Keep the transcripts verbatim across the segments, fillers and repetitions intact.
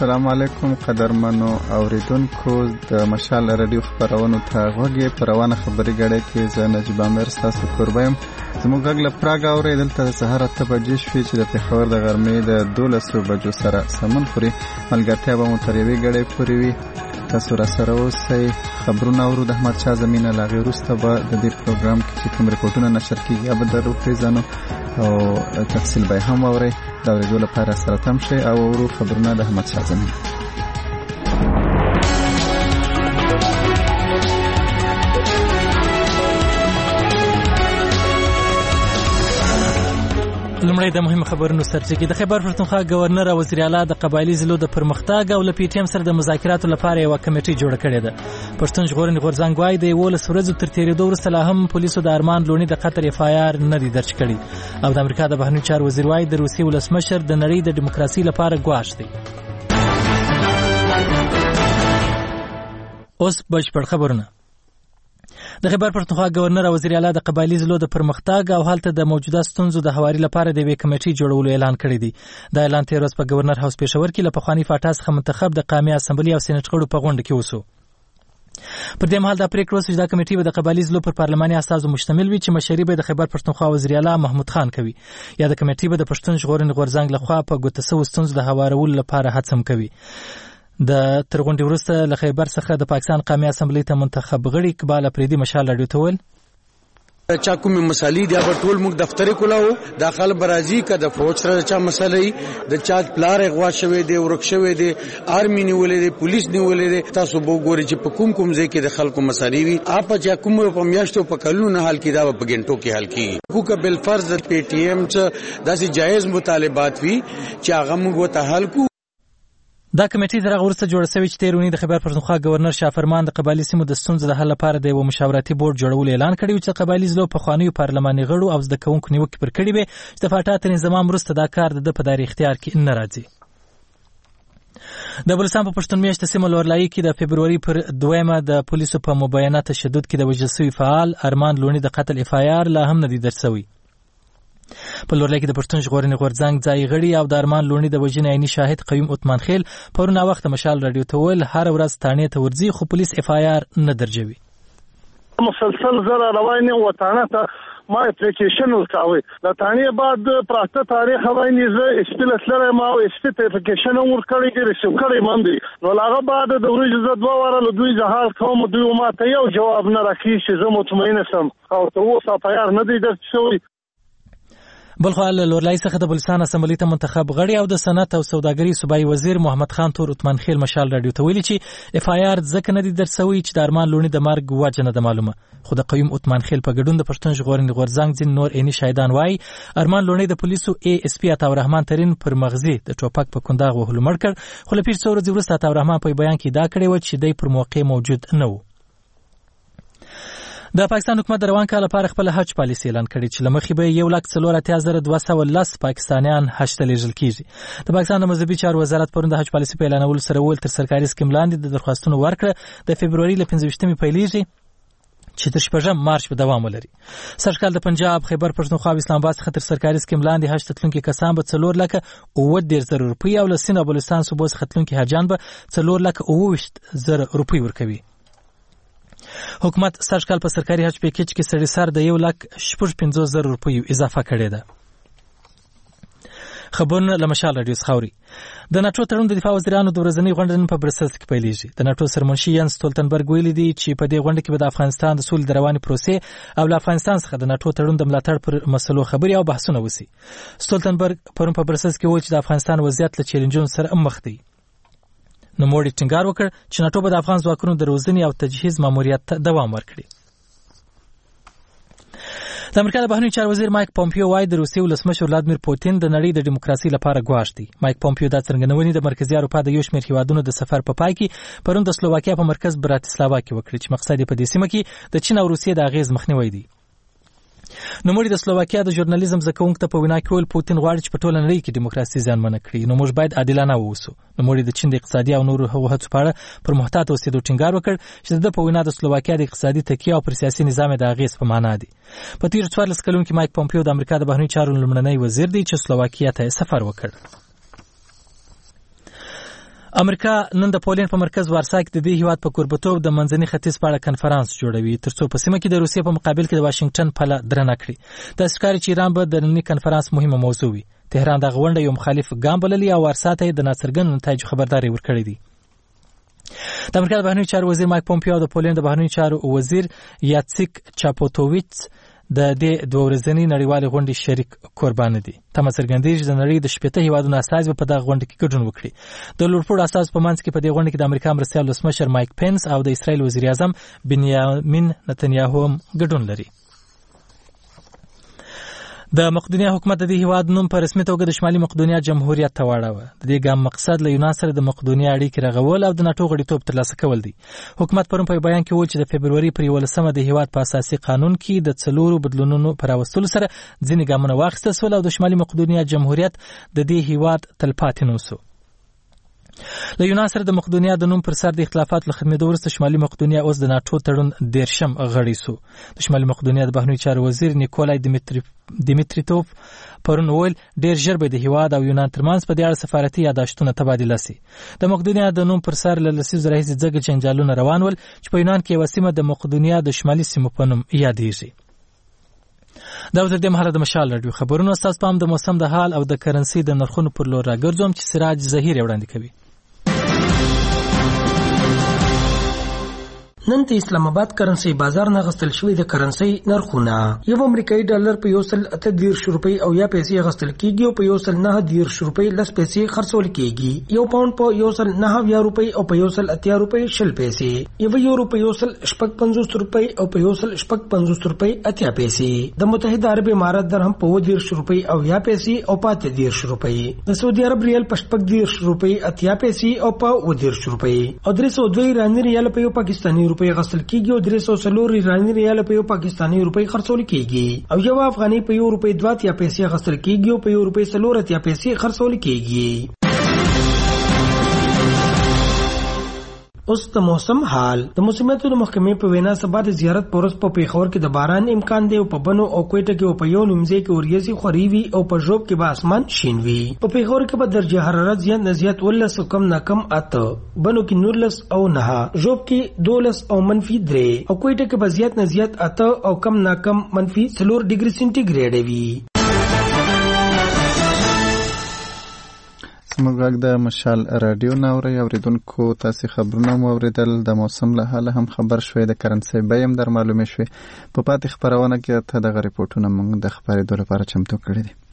السلام علیکم قدرمنو اوریدونکو د مشال رادیو خبرونو ته غوږی په روانه خبري غړې کې زه نجیب امیر تاسو قربایم زموږ غږ له پراګ اوریدل تر سهار اته بجې شوې چې د پېښور د غرمې د دولسو بجو سره سمون خوري ملګرتیا به مو تر یوې غړې پورې وي تاسو را سره اوسئ خبرونه اورو د احمد شاه زمینه له هغې وروسته به د دې پروګرام کې چې کوم ریپورټونه نشر کېږي یا به در وپېژنو او تفصیل به یې هم واورئ د اورېدو لپاره سره تم شئ او اورو خبرونه د احمد شاه زمینه. لومړی د مهم خبرونو سرچینې د خیبر پښتونخوا گورنر او وزیر اعلی د قبایلی ضلعو د پرمختګ او ل پی ټی ایم سره د مذاکراتو لپاره یو کمیټه جوړه کړې ده. پښتون ژغورنې غورځنګ وايي د یولس ورځو تر تېرېدو وروسته لا هم پولیسو د ارمان لوني د قتل اف آی آر نه دی درج کړی او د امریکا د بهرنیو چارو وزیر وايي د روسیې ولسمشر د نړۍ د دیموکراسي لپاره ګواښ دی. اوس بشپړ خبرونه. د خیبر پښتونخوا گورنر او وزیر اعلی د قبایلی ضلعو د پرمختګ او هلته د موجوده ستونزو د هواري لپاره د یوې کمیټې جوړولو اعلان کړی دی. دا اعلان تېره ورځ په گورنر هاوس پېښور کې له پخواني فاټا څخه منتخب د قامي اسمبلي او سینټ غړو په غونډه کې وسو. پر دې مهال دا پریکړه وشوه چې دا کمیټې به د قبایلی ضلعو پر پارلماني اساسو مشتمل وي چې مشري به د خیبر پښتونخوا وزیر اعلی محمود خان کوي یا د کمیټې به د پښتون ژغورنې غورځنګ لخوا په ګوته سوو ستونزو د هوارولو لپاره هڅه هم کوي. د تر غونډې وروسته له خیبر څخه د پاکستان قومي اسمبلۍ ته منتخب غړي اقبال اپریدي مشال راډیو ته وویل چا کومې مسالې دي هغه ټول موږ دفترې کولاو داخل برازي که د فوج سره چا مسلې د چا پلار غوا شوی دی ورک شوی دی آرمي نیولې دی پولیس نیولې دی تاسو به وګورئ چې په کوم کوم ځای کې د خلکو مسالې وي اپ چا کوم په میاشتو په کلونو حل کې دا په ګنټو کې حل کیږي حقوق بل فرض د پی ټی ایم څخه داسې جایز مطالبات وي چې هغه موږ وته حل کو. دا کمیټې تر هغه وروسته جوړه شوې چې تېر اونۍ د خیبر پښتونخوا گورنر شاه فرمان د قبایلي سیمو د ستونزو د حل لپاره د یوه مشاورتي بورډ جوړولو اعلان کړی و چې د قبایلي ضلعو پخوانیو پارلماني غړو او زده کوونکو نیوکې پر کړې وې چې د فاټا تر انضمام وروسته دا کار د ده په دایره اختیار کې نه راځي. د بلوچستان په پښتون میشته سیمه لورلایي کې د فبروري پر دویمه د پولیسو په مبینه تشدد کې د وژل شوي فعال ارمان لوني د قتل اف آی آر لا هم نه دی درج شوی. په لورلای کې د پښتون ژغورنې غورځنګ ځای غړي او د ارمان لوني د وژنې عیني شاهد قیوم عثمان خیل پرون وخت مشال راډیو ته ویل هر ورځ تانې ته ورځي خو پولیس اف آی آر نه درجوي. مسلسل زره روانه و تانه ته ما اپلیکیشن ورکاوه د تانې بعد پراته تاریخ روانه زه استلت لره ما او استت اپلیکیشن ورکړی چې رسو کړی باندې نو هغه بعد د ورځې زه دوه واره له دوی جهاز کوم دوی ما ته یو جواب نه راکړي چې زه مطمئن سم او ته اوس اف آی آر نه دی درج شوی. بلخو له لورلای څخه د بلوچستان اسمبلۍ ته منتخب غړي او د صنعت او سوداګرۍ صوبایي وزیر محمد خان تور عثمان خیل مشال راډیو ته ویلي چې اف آی آر ځکه نه دي درج شوی چې د ارمان لوني د مرګ وجه نه ده معلومه خو د قیوم عثمان خیل په ګډون د پښتون ژغورنې غورځنګ ځینې نور عیني شاهدان وایي ارمان لوني د پولیسو ای اس پي عطاالرحمن ترین پر مغزي د ټوپک په کنداغ وهلو مړ کړ خو له پیر څو ورځې وروسته عطاالرحمن په بیان کې دا کړی و چې دی پر موقع موجود نه و. د پاکستان حکومت د روان کال لپاره خپل حج پالیسي اعلان کړې چې له مخې به یو لک څلور اتیا زره دوه سوه لس پاکستانیان حج ته لیږل کېږي. د پاکستان د مذهبي چارو وزارت پرون د حج پالیسي په اعلانولو سره وویل تر سرکاري سکیم لاندې د درخواستونو ورکړه د فبروري له پنځه ویشتمې پیلېږي چې تر شپږم مارچ به دوام ولري. سږکال د پنجاب خیبر پښتونخوا او اسلام آباد څخه تر سرکاري سکیم لاندې حج ته تلونکي کسان به څلور لکه اووه دېرش زره روپۍ او له سیند او بلوچستان صوبو څخه تلونکي حاجیان به څلور لکه اووه ویشت زره روپۍ ورکوي. حکومت سږکال په سرکاري حج پیکیج کې سړي سر د یو لک شپږ پنځوس زره روپیو اضافه کړې ده. خبرونه له مشال راډیو څخه اوري. د ناټو تړون د دفاع وزیرانو د ورځنۍ غونډې نن په برسلز کې پیلېږي. د ناټو سرمنشي ینس ستولتنبرګ ویلي دي چې په دې غونډه کې به د افغانستان د سولې د روانې پروسې او له افغانستان څخه د ناټو تړون د ملاتړ پر مسلو خبرې او بحثونه وشي. ستولتنبرګ پرون په برسلز کې وویل چې د افغانستان وضعیت له چیلنجونو سره مخ دی. نوموړي ټینګار وکړ چې ناټو به د افغان ځواکونو د روزنې او تجهیز ماموریت ته دوام ورکړي. د امریکا د بهرنیو چارو وزیر مایک پومپیو وايي د روسیې ولسمشر ولادیمیر پوتین د نړۍ د ډیموکراسي لپاره ګواښ دی. مایک پومپیو دا څرګندونې د مرکزي اروپا د یو شمېر هیوادونو د سفر په پای کې پرون د سلوواکیا په مرکز براتیسلاوا کې وکړي چې مقصد یې په دې سیمه کې د چین او روسیې د اغیز مخنیوی دی. نوموړي د سلوواکیا د ژورنالیزم زده کوونکو ته په وینا کې ویل پوتین غواړي چې په ټوله نړۍ کې ډیموکراسي زیانمنه کړي نو موږ باید عادلانه واوسو. نوموړي د چین د اقتصادي او نورو هڅو په اړه پر محتاط اوسېدو ټینګار وکړ چې د په وینا د سلوواکیا د اقتصادي تکیه او پر سیاسي نظام د اغیز په معنا دی. په تیر څوارلس کلونو کې مایک پومپیو د امریکا د بهرنیو چارو لومړنی وزیر دی چې سلوواکیا ته سفر وکړ. امریکا نن د پولین په مرکز وارسا کې د دې هیواد په کوربتوب د منځني ختیځ په اړه کنفرانس جوړوي ترڅو په سیمه کې د روسیې په مقابل کې د واشنگټن پله درنه کړي. د ښکاري چې ایران به د ننني کنفرانس مهمه موضوع وي. تهران د غونډه یو مخالف ګام بللی او وارسا ته د ناڅرګندو نتایجو خبرداري ورکړې دي. د امریکا د بهرنیو چارو وزیر مایک پومپیو او د پولین د بهرنیو چارو وزیر یاتسیک چاپوتوویچ د دې دوه ورځنۍ نړیوالې غونډې شریک قربان دي. تمه څرګندېږي چې د نړۍ د شپېته هیوادونو استازي په دغه غونډه کې ګډون وکړي. د لوړپوړو استازو په منځ کې په دې غونډه کې د امریکا مرستیال ولسمشر مایک پینس او د اسرائیل وزیر اعظم بنیامین نتنیاهو هم ګډون لري. د مقدونیا حکومت د دې هیواد نوم په رسمي توګه د شمالي مقدونیا جمهوریت ته واړاوه. د دې ګام مقصد له یونان سره د مقدونیا اړیکې رغول او د ناټو غړیتوب ترلاسه کول دي. حکومت پرون په بیان کې وویل چې د فبروري پر یولسمه د هیواد په اساسي قانون کې د څلورو بدلونونو پر راوستلو سره ځینې ګامونه واخیستل شول او د شمالي مقدونیا جمهوریت د دې هیواد تلپاتې نوسو. له یونان سره د مقدونیا د نوم پر سر د اختلافات له ختمېدو وروسته شمالي مقدونیا اوس د ناټو تړون دیرشم غړی سو. د شمالي مقدونیا د بهرنیو چارو وزیر نیکولای دیمیتریتوف پرون وویل ډیر ژر به د هیواد او یونان ترمنځ په دې اړه سفارتي یاداشتونه تبادله سي. د مقدونیا د نوم پر سر له لسیزو راهیسې ځکه جنجالونه روان ول چې په یونان کې یوه سیمه د مقدونیا د شمالي سیمو په نوم یادېږي. دا وتر دې مهاله د مشال راډیو خبرونو استاس پام د موسم د حال او د کرنسي د نرخونو پر لور راګرځوم چې سراج ظهیر وړاندې کوي. نن د اسلام آباد کرنسي بازار نه غستل شوی د کرنسي نرخونه یو امریکایي ډالر په یو سل اته دیرش روپۍ او یا پیسې غستل کیږي او په یو سل نه دیرش روپۍ لس پیسې خرڅول کیږي. یو پاوند په یو سل نه یا روپۍ او په یو سل اتیا روپۍ شل پیسې. یو یورو په یو سل شپږ پنځوس روپۍ او په یو سل شپږ پنځوس روپۍ اتیا پیسې. د متحده عرب امارات درهم په و دیرش روپۍ او یا پیسې او په اته دیرش روپۍ. د سعودي عرب ریال په شپږ دیرش روپۍ اتیا پیسې او په و دیرش روپۍ. او درې سوه دوه ایراني ریال په یو پاکستاني روپۍ غسل کیږي او درې سوه څلور ایراني ریال په یو پاکستاني روپۍ خرڅول کیږي او یو افغاني په یو روپۍ دوه اتیا پیسې غسل کیږي او په یو روپۍ څلور اتیا پیسې خرڅول کیږي. اوس د موسم حال. د موسمیاتو د محکمې په وینا سبا د زیارت پورس په پیښور کې د باران امکان دی او په بنو او کوټه کې او په یو نیمځای کې اوریځي خوري وي او په ژوب کې به اسمان شین وي. په پیښور کې به درجه حرارت زیات نه زیات ولس او کم نه کم اته، بنو کې نورلس او نه، ژوب کې دولس او منفي درې او کوټه کې به زیات نه زیات اته او کم نه کم منفي څلور ډیګري سینټیګریډ وي. زموږ غږ د مشال راډیو نه اورئ. اورېدونکو تاسې خبرونه مو اورېدل، د موسم له حاله هم خبر شوئ، د کرنسۍ بیې هم در معلومې شوې. په پاتې خپرونه کې ته دغه ریپورټونه موږ د خپرېدو لپاره چمتو کړي دي.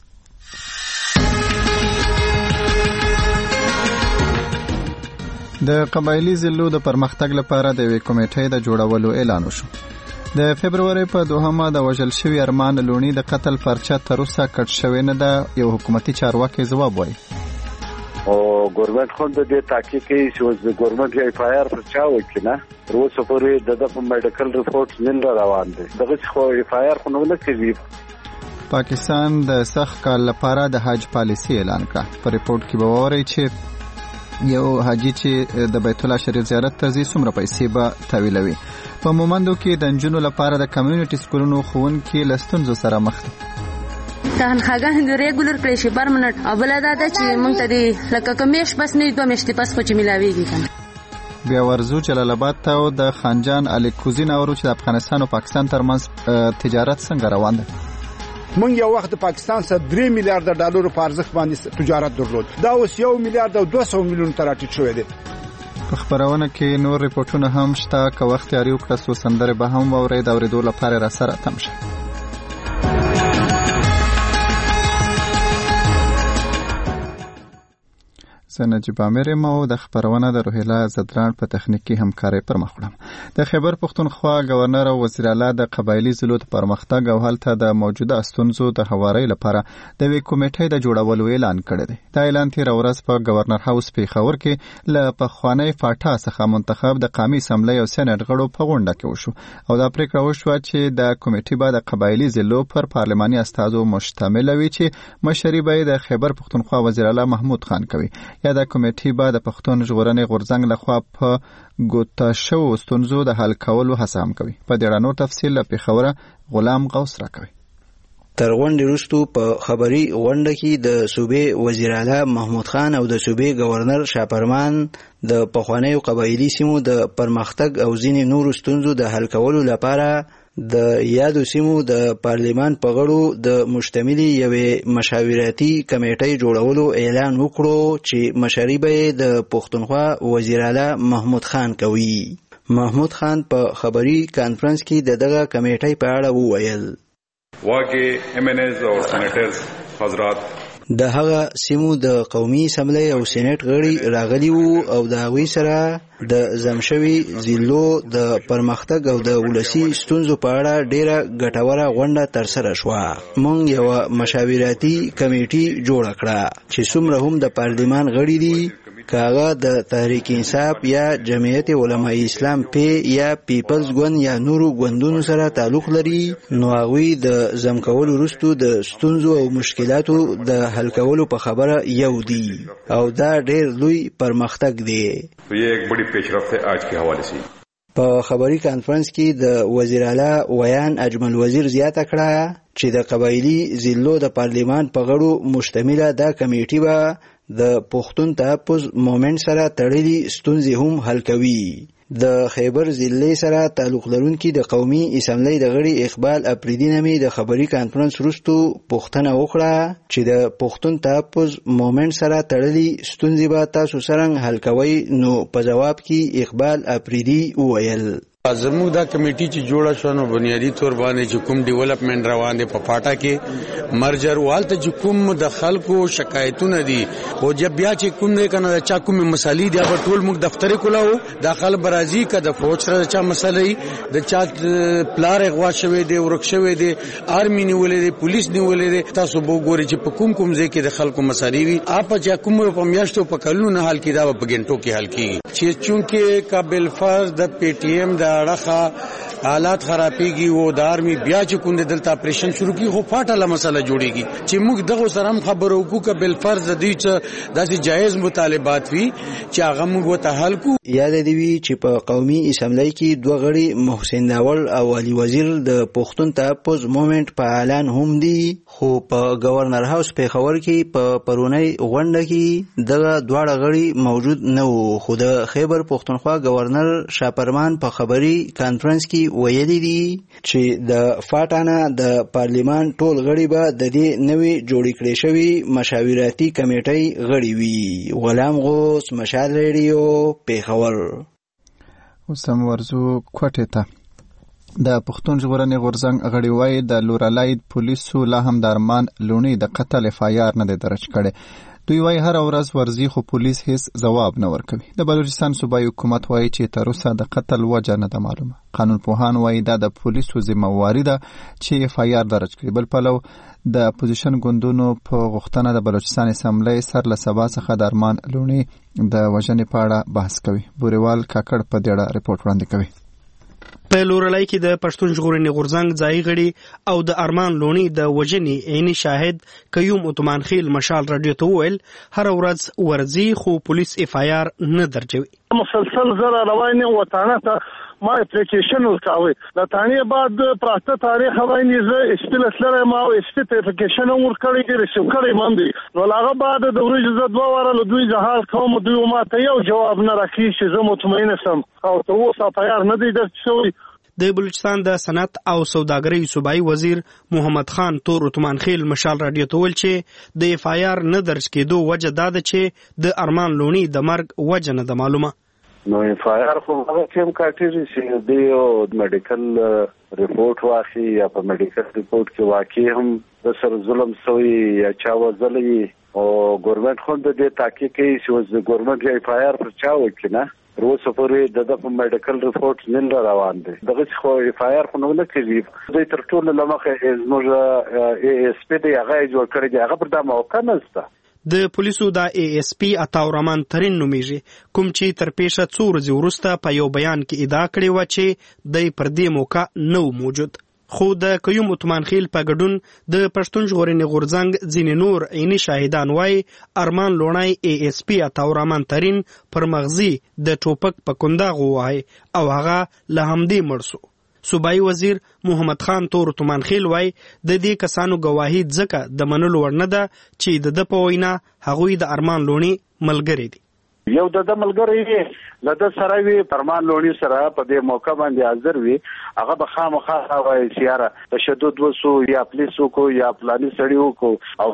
د قبایلي ضلعو د پرمختګ لپاره د یوې کمیټې د جوړولو اعلان وشو. د فبروري په دوهمه د وژل شوي ارمان لوني د قتل پرچه تر اوسه کټ شوې نه ده. یو حکومتي چارواکي ځواب وایي او ګورنمنت خو د دې تحقیق کوي چې د ګورنمنت ایف آی آر پر چا وکړي نه تر اوسه پورې د دغه میډیکل ریپورټ نن را روان دي. دغه خو ایف آی آر خو نه کوي. پاکستان د سخت کال لپاره د حج پالیسي اعلان کړه. په ریپورت کې به وورئ چې یو حاجی چې د بیت الله شریف زیارت ته ځي څومره پیسې به تحویلوي. په مومندو کې د نجونو لپاره د کمیونټي سکولونو ښوونکي له ستونزو سره مخ دي. تنخواګانې د ریګولر کړی شي پرمنټ او بل دا ده چې موږ ته د لکه کمیش بس نه دوه میاشتې پس خو چې ملاویږي کنه. بیا ورزو جلال آباد ته او د خانجان علي کوزین اورو چې د افغانستان او پاکستان ترمنځ تجارت څنګه روان ده. مونږ یو وخت پاکستان سره درې میلیارډ ډالر په ارزښت باندې تجارت درلود، دا اوس یو میلیارډ او دوه سوه میلیون ته راټیټ شوی دی. په خبرونه کې نور ریپورټونه هم شته، که وخت یاري وکړه څو سندرې به هم واورئ. د اورېدو لپاره را سره تم شه. زه نجیب عامر یم او د خبرونه د روهیله زدران په تخنیکي همکارۍ پر مخ وړم. د خیبر پښتونخوا گورنر او وزیر اعلی د قبایلي ضلعو د پرمختګ او هلته د موجوده ستونزو د هوارۍ لپاره د یوې کمیټې د جوړولو اعلان کړی دی. دا اعلان تېره ورځ په گورنر هاوس پېښور کې له پخوانۍ فاټا څخه منتخب د قامي اسمبلۍ او سینټ غړو په غونډه کې وشو او دا پرېکړه وشوه چې د کمیټې به د قبایلي ضلعو پر پارلماني استازو مشتمله وي چې مشري به یې د خیبر پښتونخوا وزیر اعلی محمود خان کوي. یا د کمیټې به د پښتون ژغورنې غورځنګ لخوا په ګوته شوو ستونزو د حل کولو هڅه هم کوي. په دې اړه نور تفصیل له پېښوره غلام غوث راکوي. تر غونډې وروسته په خبري غونډه کې د صوبې وزیر اعلی محمود خان او د صوبې گورنر شاپرمان د پخوانیو قبایلي سیمو د پرمختګ او ځینې نورو ستونزو د حل کولو لپاره د یادو سیمو د پارلیمان په غړو د مشتملې یوې مشاورتي کمیټې جوړولو اعلان وکړو چې مشري به د پښتونخوا وزیر اعلی محمود خان کوي. محمود خان په خبري کانفرنس کې د دغه کمیټې په اړه وویل واګه ایم ان ایز او سېنیټرز حضرات د هغه سیمو د قومي اسمبلی او سېنات غړي راغلي وو او د هغوی سره د زمشوي ضلعو د پرمختګ او د ولسی ستونزو په اړه ډیره ګټوره غونډه ترسره شوه. موږ یو مشاورتي کمیټې جوړه کړه چې څومره هم د پارلیمان غړي دي، کاغه د تحریک انصاف یا جمعیت علماء اسلام پی یا پیپلز ګوند یا نورو ګوندونو سره تعلق لري، نو هغوی د زم کولو وروسته د ستونزو او مشکلاتو د حل کولو په خبره یو دي او دا ډیر لوی پرمختګ دی. یہ ایک بڑی پیشرفت ہے آج کے حوالے سے. په خبري کانفرنس کې د وزیر اعلی ویان اجمل وزیر زیاته کړه چې د قبایلی ضلعو د پارلیمان په غړو مشتمله دا کمیټه به د پښتون تحفظ مومنټ سره تړلي ستونزې هم حل کوي. د خیبر ضلع سره تعلق لرونکي د قومي اسمبلی د غړي اقبال اپریدي نامې د خبري کانفرنس وروسته پوښتنه وکړه چې د پښتون تحفظ مومنټ سره تړلي ستونزې به تاسو څرنګه حل کوئ، نو په جواب کې اقبال اپریدي وویل زموږ دا کمیټي چې جوړه شو نو بنیادی تور باندې چې کوم ډیولپمنٹ روان دي په پاټا کې مرجر والته چې کوم د خلکو شکایتونه دي او جب بیا چې کوم نه کنه چا کوم مسالې دی په ټول موږ دفتر کولاو داخل برازي کا د فوج سره چا مسلې د چا پلار غوا شوی دی ورک شوی دی آرمي نیولې دی پولیس نیولې دی تاسو وګورئ چې په کوم کوم ځای کې د خلکو مسالې وي اپ چې کوم په میاشتو په کلونو حل کې دا په ګنټو کې حل کیږي چې چونکه قابل فرض د پی ټی ایم د اړه حالات خرابېږي او د آرمي بیا چې کوم دلته اپریشن شروع کی خو فاټه مسله جوړیږي چې موږ دغه سره هم خبرو کو ک بل فرض دی چې داسې جایز مطالبات وي چې هغه موږ وته حل کو. یاد دی وی چې په قومي اسمبلی کې دوه غړي محسن داول او علي وزیر د پښتون تحفظ مومنټ په اعلان هم دي، خو په گورنر هاوس په خبر کې په پرونی غونډه کې دغه دواړه غړي موجود نه وو، خو د خیبر پښتونخوا گورنر شاپرمان په خبري کانفرنس کې ویلي دي چې د فاټانه د پارلیمان ټول غړي به د دې نوې جوړې کړې شوې مشاورتي کمیټې غړي وي. غلام غوث، مشال ریډیو، پیښور. اوس هم ورځو کوټې ته. د پښتون ژغورنې غورځنګ غړي وایي د لورالای پولیسو لا هم د ارمان لوني د قتل اف آی آر نه دی درج کړی. دوی وایي هر ورځ ورزي خو پولیس هیڅ ځواب نه ورکوي. د بلوچستان صوبایي حکومت وایي چې تر اوسه د قتل وجه نه ده معلومه. قانون پوهان وایي دا د پولیسو ذمہواري ده چې اف آی آر درج کړي. بل پلو د اپوزیشن ګوندونو په غوښتنه د بلوچستان اسمبلی سر له سبا څخه د ارمان لوني د وژنې په اړه بحث کوي. بوریوال کاکړ په دې اړه رپورټ وړاندې کوي. په لورلای کې د پښتون ژغورنې غورځنګ ځای غړي او د ارمان لوني د وژنې عیني شاهد قیوم عثمان خیل مشال رادیو ته وویل هر ورځ ورزي خو پولیس اف آی آر نه درجوي. مسلسل زره روانه وطانه ته ما اپلیکیشن ورکاوه د تانیه بعد پراته تاریخ رواني ز استلس لره ما او است اپلیکیشن ورکړی چې رسو کړی باندې نو هغه بعد د ورځې ز دوه واره له دوی جهاز کوم دوی ما ته یو جواب نه راکړي چې زه مطمئن سم او تر اوسه تیار نه دی درڅوي. د بلوچستان د صنعت او سوداګرۍ صوبایي وزیر محمد خان تور عثمان خیل مشال رادیو ته ویل چې د اف آی آر نه درج کېدو وجه دا ده چې د ارمان لوني د مرګ وجه نه ده معلومه. نو اف آی آر خو هغه کوم کاټیږي چې د یو میډیکل ریپورت واخی یا په میډیکل ریپورت کې واقع هم د سر ظلم سوی یا چا وزلي او ګورنمنت خو د دې تحقیق کوي چې ګورنمنت اف آی آر پر چا وکړي روسو پورې د د میډیکل ریپورت نن روان دي دغه خو اف آی آر خو نو نه کوي د تر ټولو لمخه زموږ ای اس پی دی هغه جوړ کړی دی هغه پر دا موقع نشته. د پولیسو د ای اس پی عطا الرحمن ترين نومیږي کوم چې تر پیښه څو ورځې وروسته په یو بیان کې ادعا کړې و چې د پر دې موقع نو موجود، خو د قیوم عثمان خیل په ګډون د پښتون ژغورنې غورځنګ ځینې نور عیني شاهدان وایي ارمان لونای ای اس پی عطا الرحمن ترين پر مغزي د ټوپک په کنداغ وای او هغه له همدې مړ شو. صوبایي وزیر محمد خان تور تومانخیل وای د دې کسانو گواهی ځکه د منلو وړ نه ده چې د د په وینا هغوی د ارمان لونی ملګری دي. یو د د ملګری دی لده سره وی فرمان لونی سره په دې موقع باندې حاضر وي هغه به خامخا وایي چې یاره تشدد وسو یا پولیسو کو یا پلاني سړیو کو او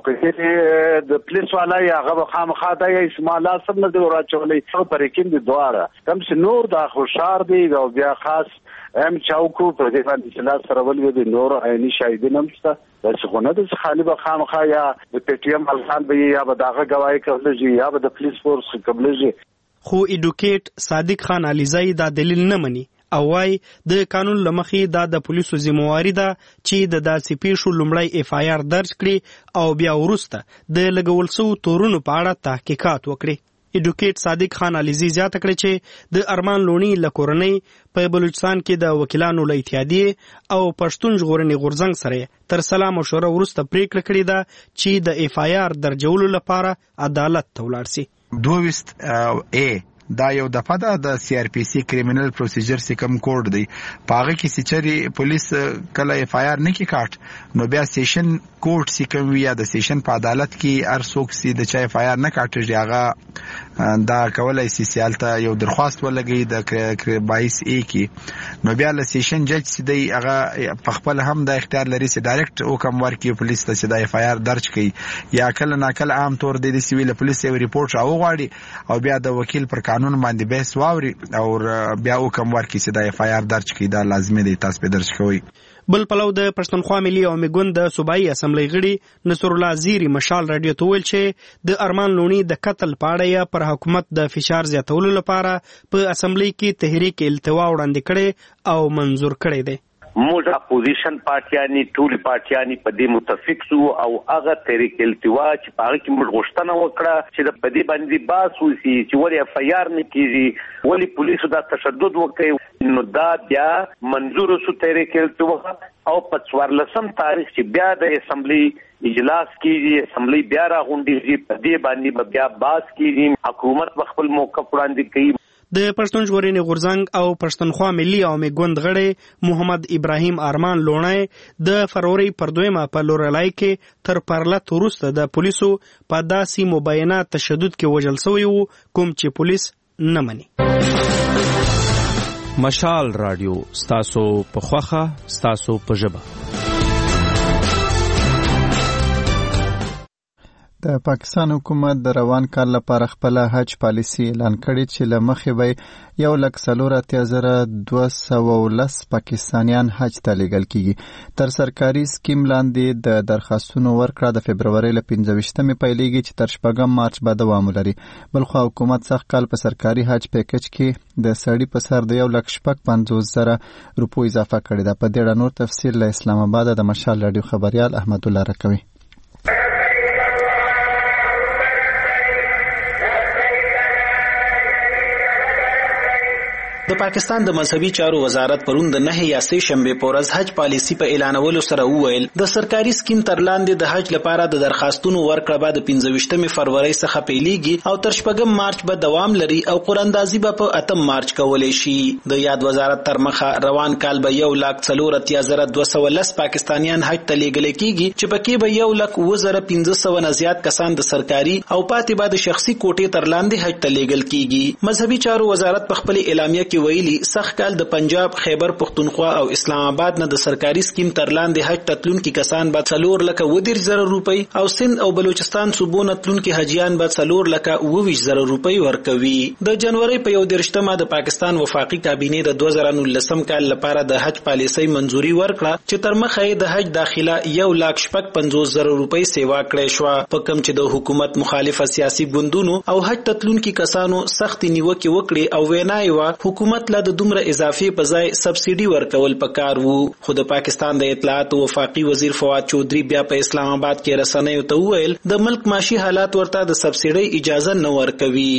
کله د پولیس والا هغه به خامخا د اسماعیل سم نه دی راچولې په پرېکین دي دواره کم چې نور د خوشار دی او بیا خاص ام چاوکو په دې باندې چې لاس سره ولوي د نور عیني شاهدین هم شته د څخونه د خالي به خامخا یا د پی ټی ایم الخان به یا به دغه گواهی کوي یا به د پولیس فورس کوي. خو ایډوکیټ صادق خان علیزی دا دلیل نه مني او وايي د قانون لمخې دا د پولیسو ذمہواری ده چې د داسې پیښو لومړی اف آی آر درج کړي او بیا وروسته د لګول شوو تورونو په اړه تحقیقات وکړي. ایډوکیټ صادق خان علیزی زیاته کړې چې د ارمان لونی له کورنۍ په بلوچستان کې د وکیلانو له اتحادیې او پښتون ژغورنې غورځنګ سره تر سلا مشوره وروسته پریکړه کړې ده چې د اف آی آر درجولو لپاره عدالت ته ولاړ سي. دویست ا دا یو دفعه ده د سی آر پی سی کریمینل پروسیجر سیکم کوډ دی پاغه کې سچري پولیس کله اف آی آر نه کی کاټ نو بیا سیشن کوډ سیکم ویا د سیشن په عدالت کې ار څوک سي د چا اف آی آر نه کاټي هغه دا کولای سي سیالته یو درخواست ولګي د بایس ای کې نو بیا له سیشن جج سي دی هغه په خپل هم د اختیار لري سي ډایرکټ حکم ورکړي پولیس ته چې د اف آی آر درج کړي یا کله نا کله عام طور د سیویل پولیس یو ریپورت راوغواړي او بیا د وکیل پر قانون باندې بحث واوري او بیا حکم ورکړي چې د اف آی آر درج کړي دا لازمي دی تاسو به درج کوئ. بل پلو د پښتونخوا ملي او میګوند د صوبایي اسمبلی غړي نصر الله زیری مشال رادیو ته ویل چې د ارمان لونی د قتل په اړه پر حکومت د فشار زیاتولو لپاره په اسمبلی کې تحریک التوا وړاندې کړي او منظور کړي دي. موږ اپوزیشن پارټیانی ټول پارټیانی په دې متفق سو او هغه تحریک التوا چې په هغه کې موږ غوښتنه وکړه چې د پدې باندې باس وسی چې ولې اف آی آر نه کیږي ولې پولیسو دا تشدد وکړي نو دا بیا منظور سو تحریک التوا او په څوارلسم تاریخ چې بیا د اسمبلی اجلاس کیږي اسمبلی بیا راغونډيږي په دې باندې بیا باس کیږي حکومت خپل موقف وړاندې کوي. د پښتون ژغورنې غورځنګ او پښتونخوا ملي او میګوند غړي محمد ابراهیم ارمان لونی د فروری پر دویمه په لورلای کې تر پرلط وروسته د پولیسو په داسې مبینه تشدد کې وژل شوی وو کوم چې پولیس نه مني. مشال رادیو ستاسو په خوخه ستاسو په ژبه. د پاکستان حکومت د روان کال لپاره خپل حج پالیسي اعلان کړې چې له مخې به یو لک څلور اتیا زره دوه سوه ولس پاکستانیان حج ته لیږل کیږي. تر سرکاري سکیم لاندې د درخواستونو ورکړه د فبرورۍ له پنځه ویشتمې پیلیږي چې تر شپږم مارچ به دوام ولري. بلخو حکومت سږ کال په سرکاري حج پیکج کې د سړي په سر د یو لک شپږ پنځوس زره روپو اضافه کړې ده. په دې اړه نور تفصیل له اسلام آباد د مشال رادیو خبریال احمد الله راکوي. د پاکستان د مذهبي چارو وزارت پرون د نه یا سه شنبه پورز حج پالیسی په اعلانولو سره وویل د سرکاري سکیم تر لاندې د حج لپاره د درخواستونو ورکړه بعد پنځه ویشتمې فروری څخه پیلېږي او تر شپږم مارچ به دوام لري او قراندازي به په اتم مارچ کولای شي. د یاد وزارت تر مخه روان کال به یو لک څلور اتیا زره دوه سوه لس پاکستانیان حج ته لیږل کیږي چې پکې به یو لک اووه زره پنځه سوه نه زیات کسان د سرکاري او پاتې به د شخصي کوټې تر لاندې حج ته لیږل کیږي. مذهبي چارو وزارت په خپل اعلامیه کې ویلي سخت کال د پنجاب خیبر پختونخوا او اسلام آباد نه د سرکاري سکیم تر لاندې حج تتلونکي کسان به څلور لکه اووه دېرش زره روپۍ او سند او بلوچستان صوبو نه تلونکي حجیان به څلور لکه اووه ویشت زره روپۍ ورکوي. د جنوري په یو دېرشتمه د پاکستان وفاقي کابینې د دوه زره نولسم کال لپاره د حج پالیسۍ منځوري ورکړه چې تر مخه یې د حج داخله یو لک شپږ پنځوس زره روپۍ سیوا کړې شوه په کوم چې د حکومت مخالفه سیاسي ګوندونو او حج تتلونکي کسانو سخت نیوکې وکړې او وینا یې وه حکومت لا د دومره اضافي په ځای سبسيډي ورکول پکار وو. خو د پاکستان د اطلاعات او وفاقي وزیر فواد چودري بیا په اسلام آباد کې رسنیو ته وویل د ملک معاشي حالات ورته د سبسيډي اجازه نه ورکوي.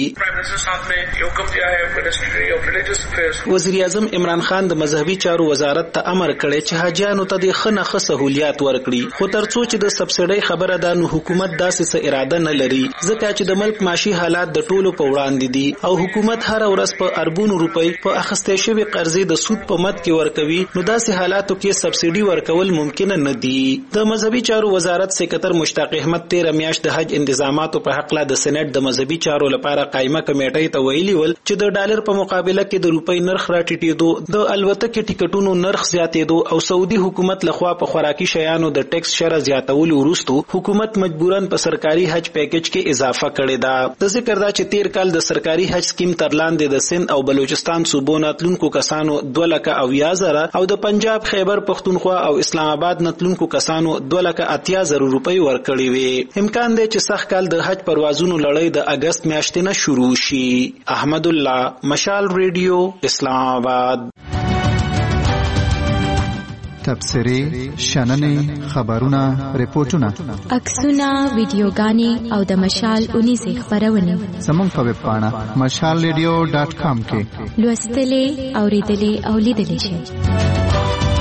وزیر اعظم عمران خان د مذهبي چارو وزارت ته امر کړی چې حاجیانو ته د خنه خ سہولیات ورکړي خو ترڅو چې د سبسيډي خبره ده نو حکومت داسې څه اراده نه لري ځکه چې د ملک معاشي حالات د ټولو په وړاندې دي او حکومت هر ورځ په اربونو روپۍ کې په اخیستې شوی قرضې د سود په مد کې ورکوي نو داسې حالاتو کې سبسيډي ورکول ممکن نه دي. د مذهبي چارو وزارت سکرټر مشتاق احمد تیر میاشت د حج انتظاماتو په حق لا د سېنات د مذهبي چارو لپاره قائمه کمیټې ته ویلي ول چې د ډالر په مقابله کې د روپۍ نرخ راټیټېدو د الوتکې ټیکټونو نرخ زیاتېدو او سعودي حکومت لخوا په خوراکي شیانو د ټیکس شره زیاتولو وروسته حکومت مجبورن په سرکاري حج پیکج کې اضافه کړې ده. د ذکر دا چې تیر کال د سرکاري حج سکیم تر لاندې د سند او بلوچستان صوبو ناتلونکو کسانو دوه لکه اویا زره او د پنجاب خیبر پختونخوا او اسلام آباد ناتلونکو کسانو دوه لکه اتیا زره روپۍ ورکړې وي. امکان دی چې سخت کال د حج پروازونو لړۍ د اگست میاشتې نه شروع شي. احمد الله، مشال ریډیو، اسلام آباد. تبصری، شننې، خبرونه، ریپورتونه، عکسونه، ویډیوګانې او د مشال اونیزې خبرونه زموږ په ویب پاڼه مشال ریډیو ډاټ کام کې لوستلې، اوریدلې او لیدلې شئ.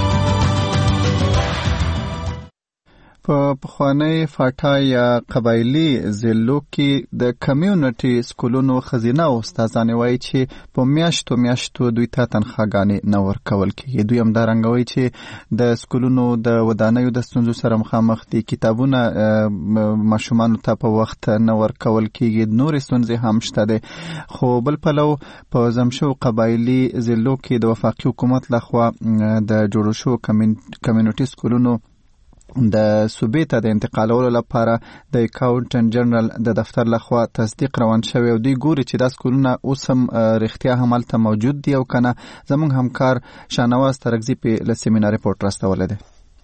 په پخوانی فاټا یا قبایلی ضلعو کې د کمیونټي سکولونو خزینه او استادان وایي چې په میاشتو میاشتو دوی ته تنخواګانې نه ورکول کېږي. دوی هم دا رنګوي چې د سکولونو د ودانیو د ستونزو سره مخامخ دي، کتابونه ماشومانو ته په وخت نه ورکول کېږي، نورې ستونزې هم شته دي. خو بل پلو په زمشو قبایلی ضلعو کې د وفاقي حکومت لخوا د جوړو شو کمیونټي سکولونو د صوبې ته د انتقالولو لپاره د اکاونټنټ جنرال د دفتر لخوا تصدیق روان شوی او دوی ګوري چې دا سکولونه اوس هم رښتیا هم هلته موجود دي او کنه. زموږ همکار شاهنواز ترکزي په له سیمینار ریپورت راستولی دی.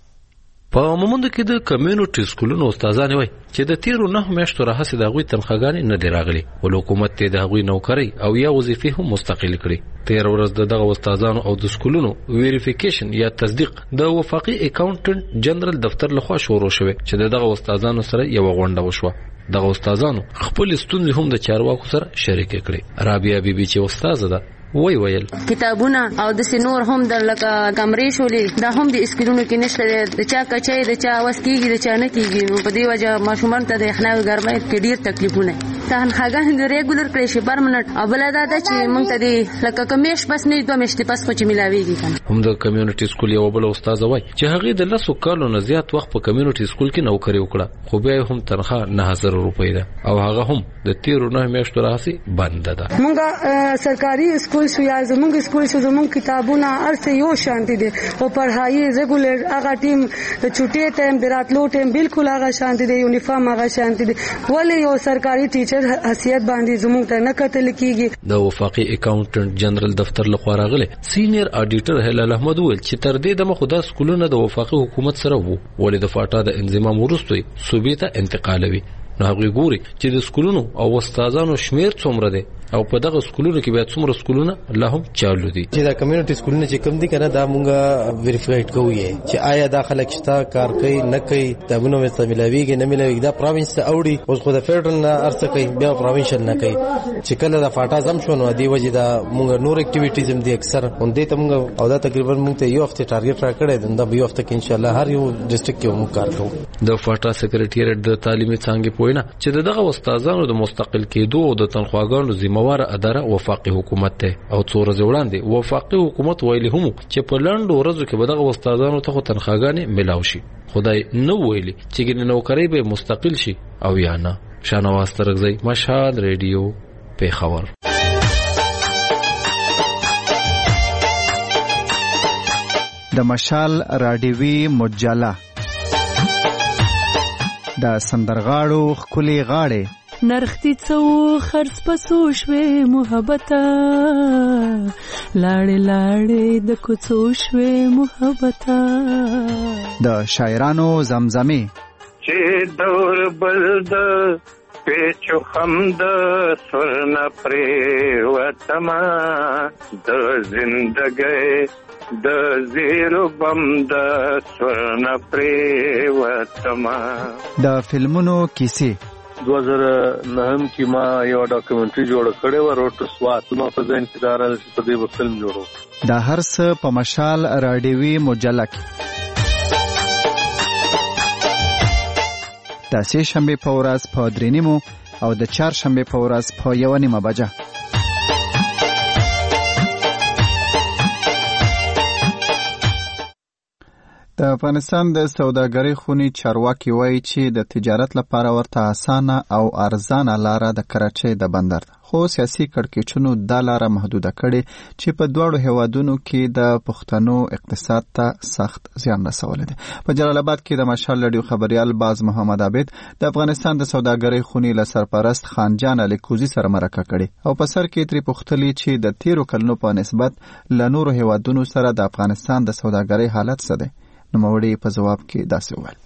په مومند کې د کمیونټي سکولونو استادان وایي چې د تیرو نه میاشتو راهیسې د هغوی تنخواګانې نه دي راغلي ولې حکومت ته د هغوی نوکرۍ او یا وظیفې هم مستقل کړي. تیر ورځ د دغه استادانو او د سکولونو ویریفیکیشن یا تصدیق د وفاقي اکاونټنټ جنرال دفتر لخوا شروع شوه چې دغه استادانو سره یو غونډه وشوه. دغه استادانو خپل ستونزې هم د چارواکو سره شریک کړي. رابعه بیبي چې استاد ده وای ویل کتابونه او د سنور هم د لکه کمرې شولې دا هم د اسکولونو کې نشته، د چا کچای د چا واس کېږي د چا نه کېږي. نو په دې وجه ماشومان ته د خناوي ګرمۍ کې ډیر تکلیفونه تنخواګانې د ریګولر کړی شي پرمنټ او بل دا ده چې موږ ته د لکه کمیش بس نه دوه میاشتې پس خو چې ملاويږي کنه. هم د کمیونټي سکول یو بل استاد وای چې هغه د لسو کالو نه زیات وخت په کمیونټي سکول کې نوکری وکړه خو بیا هم تنخواه نه هزار روپۍ ده او هغه هم د تیرو نه میاشتو راځي بند ده. موږ سرکاري سکول سو یا زموږ سکول سو زموږ کتابونه ارسه یو شانتي دي او پڑھائی ریګولر هغه ټیم د چټي ټایم دراتلو ټایم بالکل هغه شانتي دي، یونیفارم هغه شانتي دي. ولې یو سرکاري ټیچر حیثیت باندې زموږ ته نه کتل کیږي. د وفاقي اکاونټنټ جنرال دفتر لخوا راغله سینیئر اډیټر هلال احمد ول چې تر دې د مخه د سکولونو د وفاقي حکومت سره وو ولې د فاټا د انضمام وروسته صوبې ته انتقالوي. نو هغه ګوري چې د سکولونو او استادانو شمیر څومره دي او په دغه سکولونو کې بیا څومره سکولونه لا هم چالو دي. چې دا کمیونټي سکولونه چې کوم دي کنه دا مونږه ویریفایډ کوو چې آیا دا خلک شته کار کوي نه کوي دا مونږ مې ملاويږي نه ملاويږي دا پروینس ته اوړي اوس خو د فدرال نه ارڅ کوي بیا پروینشل نه کوي. چې کله دا فاټا زم شو نو دی وجه دا مونږ نور اکټیویټیز هم دي اکثر هم دې ته مونږ او دا تقریبا مونږ ته یو هفته ټارګټ را کړی دا به یو هفته کې ان شاء الله هر یو ډیسټریکټ کې مونږ کار کوو. د فاټا سکریټریټ د تعلیمي څانګې پوینه چې دغه استادانو د مستقل کېدو او د تنخواګانو ذمہوار اداره وفاقي حکومت ته او څو ورځې وړاندې وفاقي حکومت ویلي هم چې په لاندو ورځو کې به دغه استادانو ته تنخواګانې ملاو شي. خدای نو ویلي چې ګنې نوکری به مستقل شي او یا نه. شاهنواز ترکزی، مشال ریډیو، پیښور. د مشال راډیوي مجله د سندرغاړو خولي غاړې نرختی څو خرڅ پسو شوې محبته لاړې لاړې د کوڅو شوې محبته د شاعرانو زمزمې چې دور بل د پیچو خمد سرنا پریوتما د زندګۍ د زیرو بم د سرنا پریوتما. د فلمونو کیسې دو هزار نهم کې ما یو ډاکومنټري جوړ کړی و روټ سوات نو په ځین کې دار په دې فلم جوړو. دا هر څه په مشال راډیوي مجله کې د سه شنبه په ورځ په درې نیمو او د چهار شنبه په ورځ په یو نیمه بجه. د افغانستان د سوداګرۍ خونی چارواکي وایي چې د تجارت لپاره ورته اسانه او ارزانه لاره د کراچۍ د بندر ده، خو سیاسي کړکېچونو دا لاره محدوده کړې چې په دواړو هیوادونو کې د پښتنو اقتصاد ته سخت زیان رسولی دی. په جلال آباد کې د مشال رادیو خبریال باز محمد عابد د افغانستان د سوداګرۍ خونی له سرپرست خانجان الیکوزي سره مرکه کړې او په سر کې ترې پوښتلي چې د تیرو کلونو په نسبت له نورو هیوادونو سره د افغانستان د سوداګرۍ حالت څه دی. نوموړي په جواب کې داسې وویل: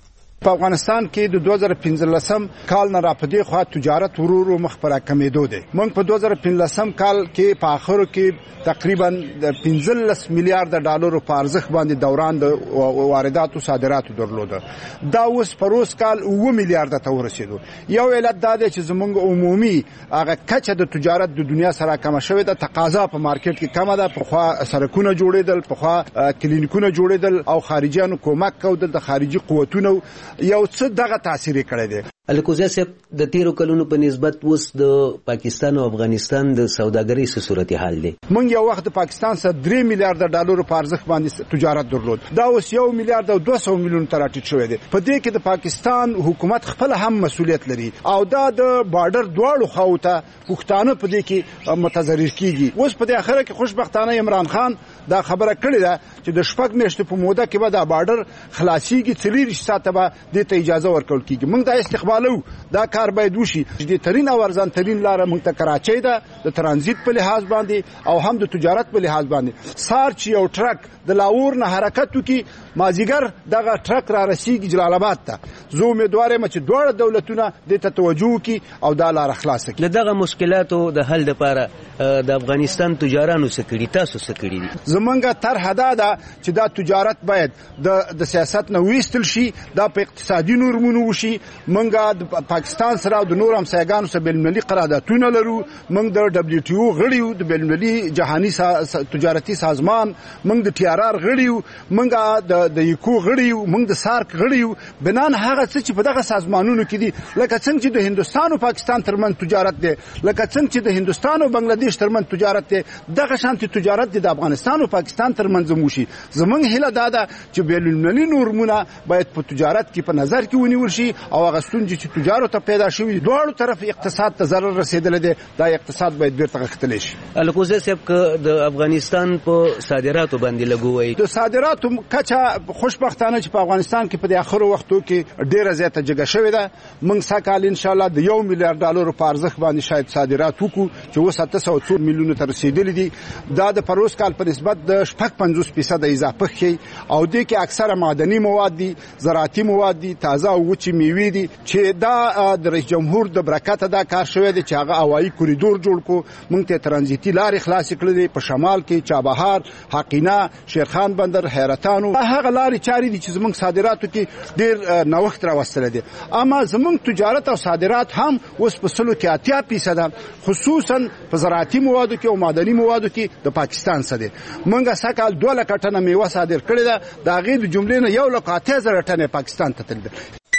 په افغانستان کې د دوه زره پنځلسم کال نه را پدې خوا تجارت ورو مخ پر کمیدو دی. موږ په دوه زره پنځلسم کال کې په اخرو کې تقریبا د پنځلس میلیارډ ډالرو په ارزښت باندې دوران د وارداتو صادراتو درلوده. دا اوس په روز کال اوه میلیارډ ته ورسېدو. یو علت دا دی چې زموږ عمومي هغه کچه د تجارت د دنیا سره کم شوې ده، تقاضا په مارکیټ کې کم ده. په خوا سرکونه جوړېدل، په خوا کلینیکونه جوړېدل او خارجيانو کومک کول د خارجي قوتونو یو څه دغه تاثیر کړی دی. الکوزا صاحب د تیرو کلونو په نسبت اوس د پاکستان او افغانستان د سوداګرۍ څه صورتحال دی؟ موږ یو وخت د پاکستان سره درې میلیارډ ډالرو په ارزښت باندې تجارت درلود. دا اوس یو میلیارډ او دوه سوه میلیون ته راټیټ شوی دی. په دې کې د پاکستان حکومت خپل هم مسؤلیت لري او دا د بارډر دواړو خواو ته پښتانه په دې کې متضرر کیږي. اوس په دې اخره کې خوشبختانه عمران خان دا خبره کړې ده چې د شپږ میاشتو په موده کې به دا بارډر خلاصيږي، څلور ساعته به دې ته اجازه ورکول کیږي. موږ دا استقبالو، دا کار باید وشي. د ترين او ارزان ترين لاره موږ ته کراچۍ ده، د ترانزیت په لحاظ باندې او هم د تجارت په لحاظ باندې. سار چې یو ټرک د لاور نه حرکت وکي، مازیګر دغه ټرک را رسیږي جلال آباد ته. زه امیدوار یم چې دواړه دولتونه دې ته توجه وکړي او دا لاره خلاصه کړي. دغه مشکلاتو د حل لپاره د افغانستان تجارانو څه کړي، تاسو څه کړي دي؟ زمونږ طرح دا ده چې دا تجارت باید د د سیاست نه ویستل شي، دا په اقتصادي نورمونو وشي. موږ د پاکستان سره او د نور همسایګانو سره بین‌المللي قراردادونه لرو. موږ د دبليو ټي او غړي یو، د بین‌المللي جهاني تجارتي سازمان، موږ د ټي آر آر غړي یو، موږ د د یکو غړي یو، موږ د سارک غړي یو. بنان هغه څه چې په دغه سازمانونو کې دي، لکه څنګه چې د هندستان او پاکستان ترمن تجارت دی، لکه څنګه چې د هندستان او بنگلاديش ترمن تجارت دی، دغه شانتي تجارت د افغانستان او پاکستان ترمنځ موشي. زمونږ هیله دا ده چې بین‌المللي نورمونه باید په تجارت کې په نظر کې ونیول شي او هغه ستونزې چې تجارت ته پیدا شوي دواړو طرف اقتصاد ته ضرر رسیدلی دی، دا اقتصاد باید بیرته غښتلی شي. الکوزا صاحب که د افغانستان په صادراتو باندې لګوي، د صادراتو کچه خوشبختانه چې په افغانستان کې په د اخرو وختو کې ډیره زیاته جګه شوې ده. موږ سکهال ان شاء الله د یو میلیارډ ډالرو په ارزښت باندې شاید صادرات وکړو چې اوس اته سوه څو میلیونو ته رسیدلي دي. دا د پروس کال په نسبت د شپږ پنځوس فیصده اضافه ښیي او دې کې اکثره معدني مواد دي، زراعتي مواد دي، تازه او وچې میوې دي چې دا د رئیس جمهور د برکته دا کار شوی دی چې هغه هوایي کوریډور جوړ کو. موږ ته ترانزیتي لارې خلاصې کړې دي په شمال کې، چابهار، حقینه، شیرخان بندر، حیرتانو. هغه لارې چارې دي چې زموږ صادراتو کې ډېر نوښت راوستلی دی. اما زموږ تجارت او صادرات هم اوس په سلو کې اتیا فیصده خصوصا په زراعتي موادو کې او معدني موادو کې د پاکستان څخه دی. موږ سکهال دوه لکه ټنه میوه صادر کړې ده، د هغې د جملې نه یو لک اتیا زره ټنه پاکستان ته تللي ده.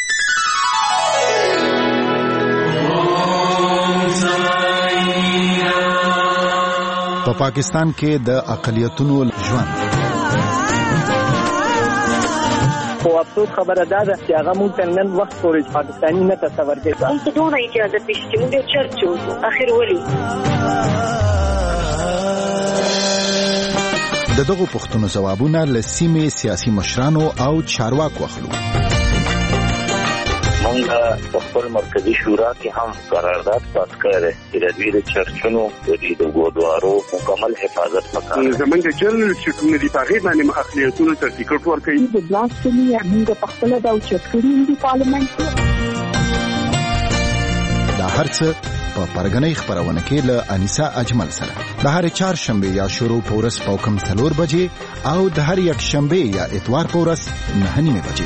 په پاکستان کې د اقلیتونو ژوند خو افسوس خبره ده چې هغه مونږ ته نن وخت پورې پاکستاني نه تصور کوي. موږ ته دومره اجازه پېښ چې موږ چرچ وکړو اخر ولې د دغو پوښتنو ځوابونه له سیمې سیاسي مشرانو او چارواکو اخلو. موږ په خپل مرکزي شورا کې هم قرارداد پاس کړی چې د دوی د چرچونو د ګودوارو مکمل حفاظت وکړي. زمونږ جنرال سیکریټري د هغې باندې اقلیتونو ته ټیکټ ورکوي. د بلاسفمي موږ په خپله دا اوچت کړي دي پارلمنټ کې. دا هر څه په پرګنۍ خپرونه کې له انیسا اجمل سره د هر چهارشنبه یا شروع په ورځ په کم څلور بجې او د هر یک شنبه یا اتوار په ورځ نهه نیمې بجې.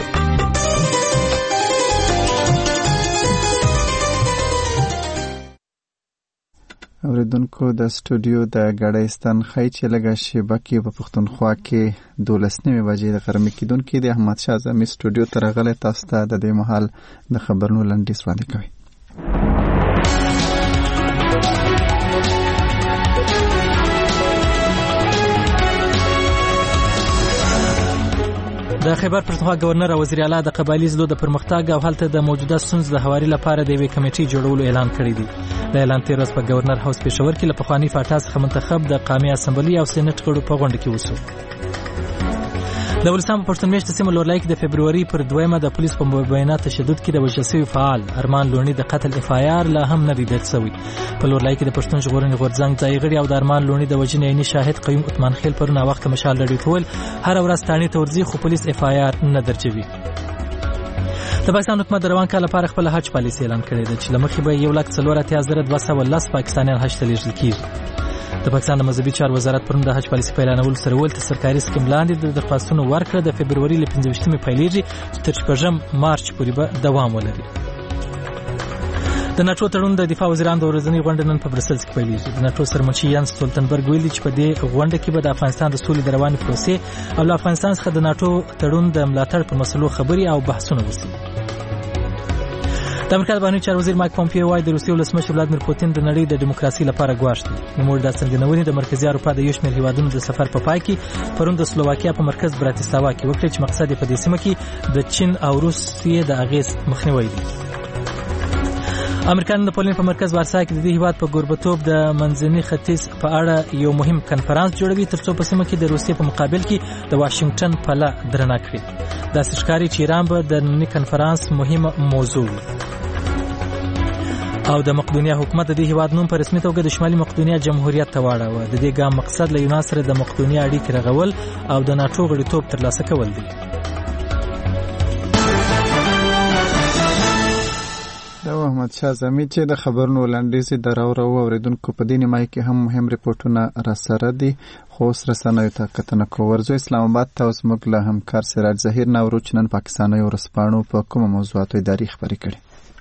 اوریدونکو د سټوډیو د ګډایستان خی چې لګه شیبه کې په پښتونخوا کې دولس نیمې بجې د غرمې کېدونکې د احمد شاه اعظمي سټوډیو ته راغلی. تاسو ته د دې مهال د خبرونو لنډیز وړاندې کوي. د خیبر پښتونخوا گورنر او وزیر اعلی د قبایلی ضلعو د پرمختګ او هلته د موجوده ستونزو د هواري لپاره د یوې کمیټې جوړولو اعلان کړی دی. د اعلان تیر ورځ په گورنر هاوس پېښور کې له پخواني فاټا څخه منتخب د قامي اسمبلی او سېنات غړو په غونډه کې وشو. د ولسمشر پښتون میشت سیمه لورلای کې د فبرवरी پر دویمه د پولیس په مبینه تشدد کې د وژل شوی فعال ارمان لونی د قتل اف آی آر لا هم نه دی درج شوی. په لورلای کې د پښتون ژغورنې غورځنګ ځای غړي او د ارمان لونی د وژنې عیني شاهد قیوم عثمان خیل پرونه وخت مشال لري ټول هر ورځ تانی تورزی خو پولیس اف آی آر نه درجوي. د پاکستان حکومت د روان کال لپاره خپل حج پالیسي اعلان کړې ده چې لمخې به یو لک څلور اتیا زره دوه سوه لس پاکستانیان حج ته لیږل کیږي. د پاکستان د مذهبي چارو وزارت پرون د حج پالیسي په اعلانولو سره ویل چې سرکاري سکیم لاندې د درخواستونو ورکړه د فبرवरी له پنځه ویشتمې پیلېږي چې تر شپږم مارچ پورې به دوام ولري. د ناټو تړون د دفاع وزیرانو د ورځنۍ غونډې نن په برسلز کې پیلېږي. د ناټو سرمنشي یانس سولتنبرګ ویلي چې په دې غونډه کې به د افغانستان د سولې د روانې پروسې او له افغانستان څخه د ناټو تړون د ملاتړ پر مسلو خبرې او بحثونه وشي. د امریکا د بهرنیو چارو وزیر مایک پومپیو وايي د روسیې ولسمشر ولادیمیر پوتین د نړۍ د دیموکراسي لپاره ګواښ دی. نوموړي دا څرګندونې د مرکزي اروپا د یو شمېر هیوادونو د سفر په پای کې پرون د سلوواکیا په مرکز براتیسلاوا کې وکړي چې مقصد یې په دې سیمه کې د چین او روسیې د اغیز مخنیوی دی. امریکایان د پولین په مرکز وارسا کې د دې هیواد په ګوربتوب د منځني ختیځ په اړه یو مهم کنفرانس جوړوي ترڅو په سیمه کې د روسیې په مقابل کې د واشنگټن پله درنه کړي. داسې ښکاري چې ایران به د ننني کنفرانس مهمه موضوع وي. او د مقدونیا حکومت د دې هیواد نوم په رسمي توګه د شمالي مقدونیا جمهوریت ته واړوه. د دې ګام مقصد له یونان سره د مقدونیا اړیکې رغول او د ناټو غړیتوب ترلاسه کول دي. دا احمد شاه زمي چې د خبرونو لنډیزې د راورو اوریدونکو په دې نیمایي کې هم مهم ریپورټونه راسره دي خو اوس رسنیو ته کتنه کوو. ورځو اسلام آباد ته اوس موږ له همکار سراج ظهیر ناورو چې نن پاکستانیو ورځپاڼو په کومو موضوعاتو اداري خبرې کړي.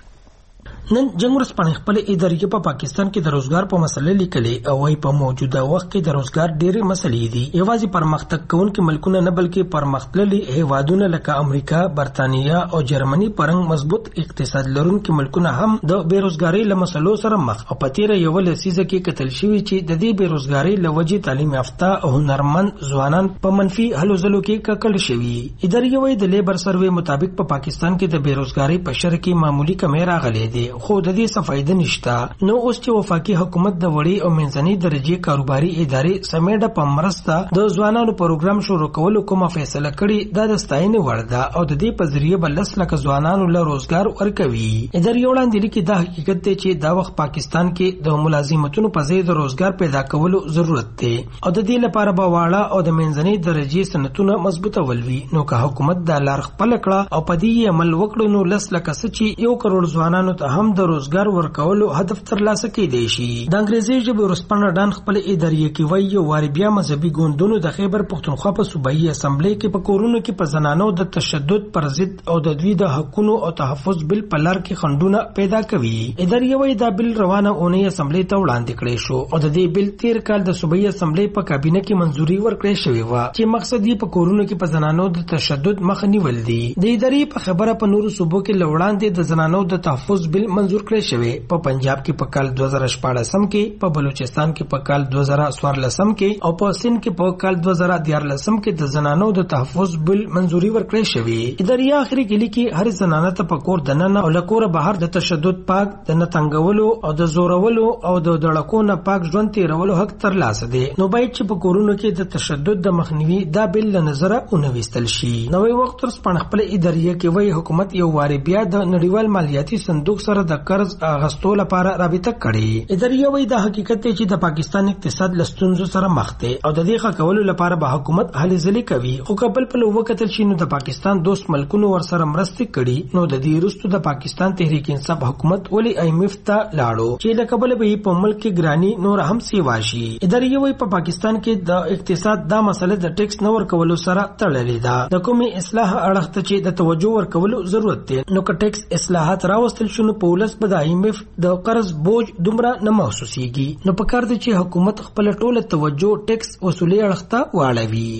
نن جنگ ورځپاڼې خپل ادارې په پاکستان کې د روزګار په مسله لیکلې او وايي په موجوده وخت کې د روزګار ډېرې مسلې دي. یوازې پرمختګ کوونکي ملکونه نه بلکې پرمختللي هیوادونه لکه امریکا، برتانیا او جرمني پرنګ مضبوط اقتصاد لرونکي ملکونه هم د بیروزګارۍ له مسلو سره مخ او په تیره یوه لسیزه کې کتل شوي چې د دې بیروزګارۍ له وجې تعلیم یافته او هنرمند ځوانان په منفي هلو ځلو کې ککړ شوي. ادارې وايي د لیبر سروې مطابق په پاکستان کې د بیروزګارۍ په شر کې معمولی کمی راغلی دی خو د دې څه فائدہ نشته. نو اوس چې وفاقي حکومت د وړي او منځنۍ درجې کاروباري ادارې سمیډه په مرسته د ځوانانو پروګرام شروع کولو کومه فیصله کړې دا د ستاینې وړ ده او د دې په ذریعه به لس لکه ځوانانو له روزګار ورکوي. ادارې وړاندې لیکي دا حقیقت دی چې دا وخت پاکستان کې د ملازمتونو په ځای د روزګار پیدا کولو ضرورت دی او د دې لپاره به واړه او د منځنۍ درجې صنعتونه مضبوطول وي. نو که حکومت دا لار خپل کړه او په دې عمل وکړو نو لس لکه څه چې یو کروڑ ځوانانو ته هم د روزګار ورکولو هدف ترلاسه کېدای شي. د انګریزي ژبې ورځپاڼه ډان خپل ادارې کې وایي یو واري بیا مذهبي ګوندونو د خیبر پښتونخوا په صوبایي اسمبلی کې په کورونو کې په زنانو د تشدد پر ضد او د دوی د حقوقو او تحفظ بل په لار کې خنډونه پیدا کوي. ادارې وایي دا بل روانه اونۍ اسمبلی ته وړاندې کړی شو او د دې بل تیر کال د صوبایي اسمبلی په کابینه کې منځوري ورکړې شوې و چې مقصد یې په کورونو کې په زنانو د تشدد مخه نیول دي. د ادارې په خبره په نورو صوبو کې لوړاندې د زنانو د تحفظ بل منځور کړی شوی. په پنجاب کې په کال دوه زره شپاړسم کې، په بلوچستان کې په کال دوه زره څوارلسم کې او په سند کې په کال دوه زره دیارلسم کې د زنانو د تحفظ بل منځوري ورکړی شوی. ادارې اخري کې لیکي هر زنانه ته په کور دننه او لکور بهر د تشدد پاک، د نتنګولو او د زورولو او د دړکو نه پاک ژوند تیرولو حق ترلاسه دی. نو باید چې په کورونو کې د تشدد د مخنیوي دا بل له نظره ونویستل شي. نوې وخت ورځپاڼه خپل ادارې کې وایي حکومت یو واري بیا د نړیوال مالیاتي صندوق سره د قرض اغستو لپاره رابطه کړي. ادارې وایي دا حقیقت دی چې د پاکستان اقتصاد له ستونزو سره مخ دی او د دې ښه کولو لپاره به حکومت هلې ځلې کوي. خو که بل پلو وکتل شي نو د پاکستان دوست ملکونو ورسره مرستې کړي. نو د دې وروسته د پاکستان تحریک انصاف حکومت ولې آی ایم ایف ته لاړو چې له کبله به په ملک کې ګرانی نور هم سیوا شي. ادارې وایي په پاکستان کې د اقتصاد دا مسله د ټیکس نه ورکولو سره تړلې ده. د کومې اصلاح اړخ ته چې د توجه ورکولو ضرورت دی. نو که ټیکس اصلاحات راوستل شو نو په ولس به د آی ایم ایف د قرض بوج دومره نه محسوسيږي. نو په کار دی چې حکومت خپل ټوله توجه ټیکس وصولي اړخ ته واړوي.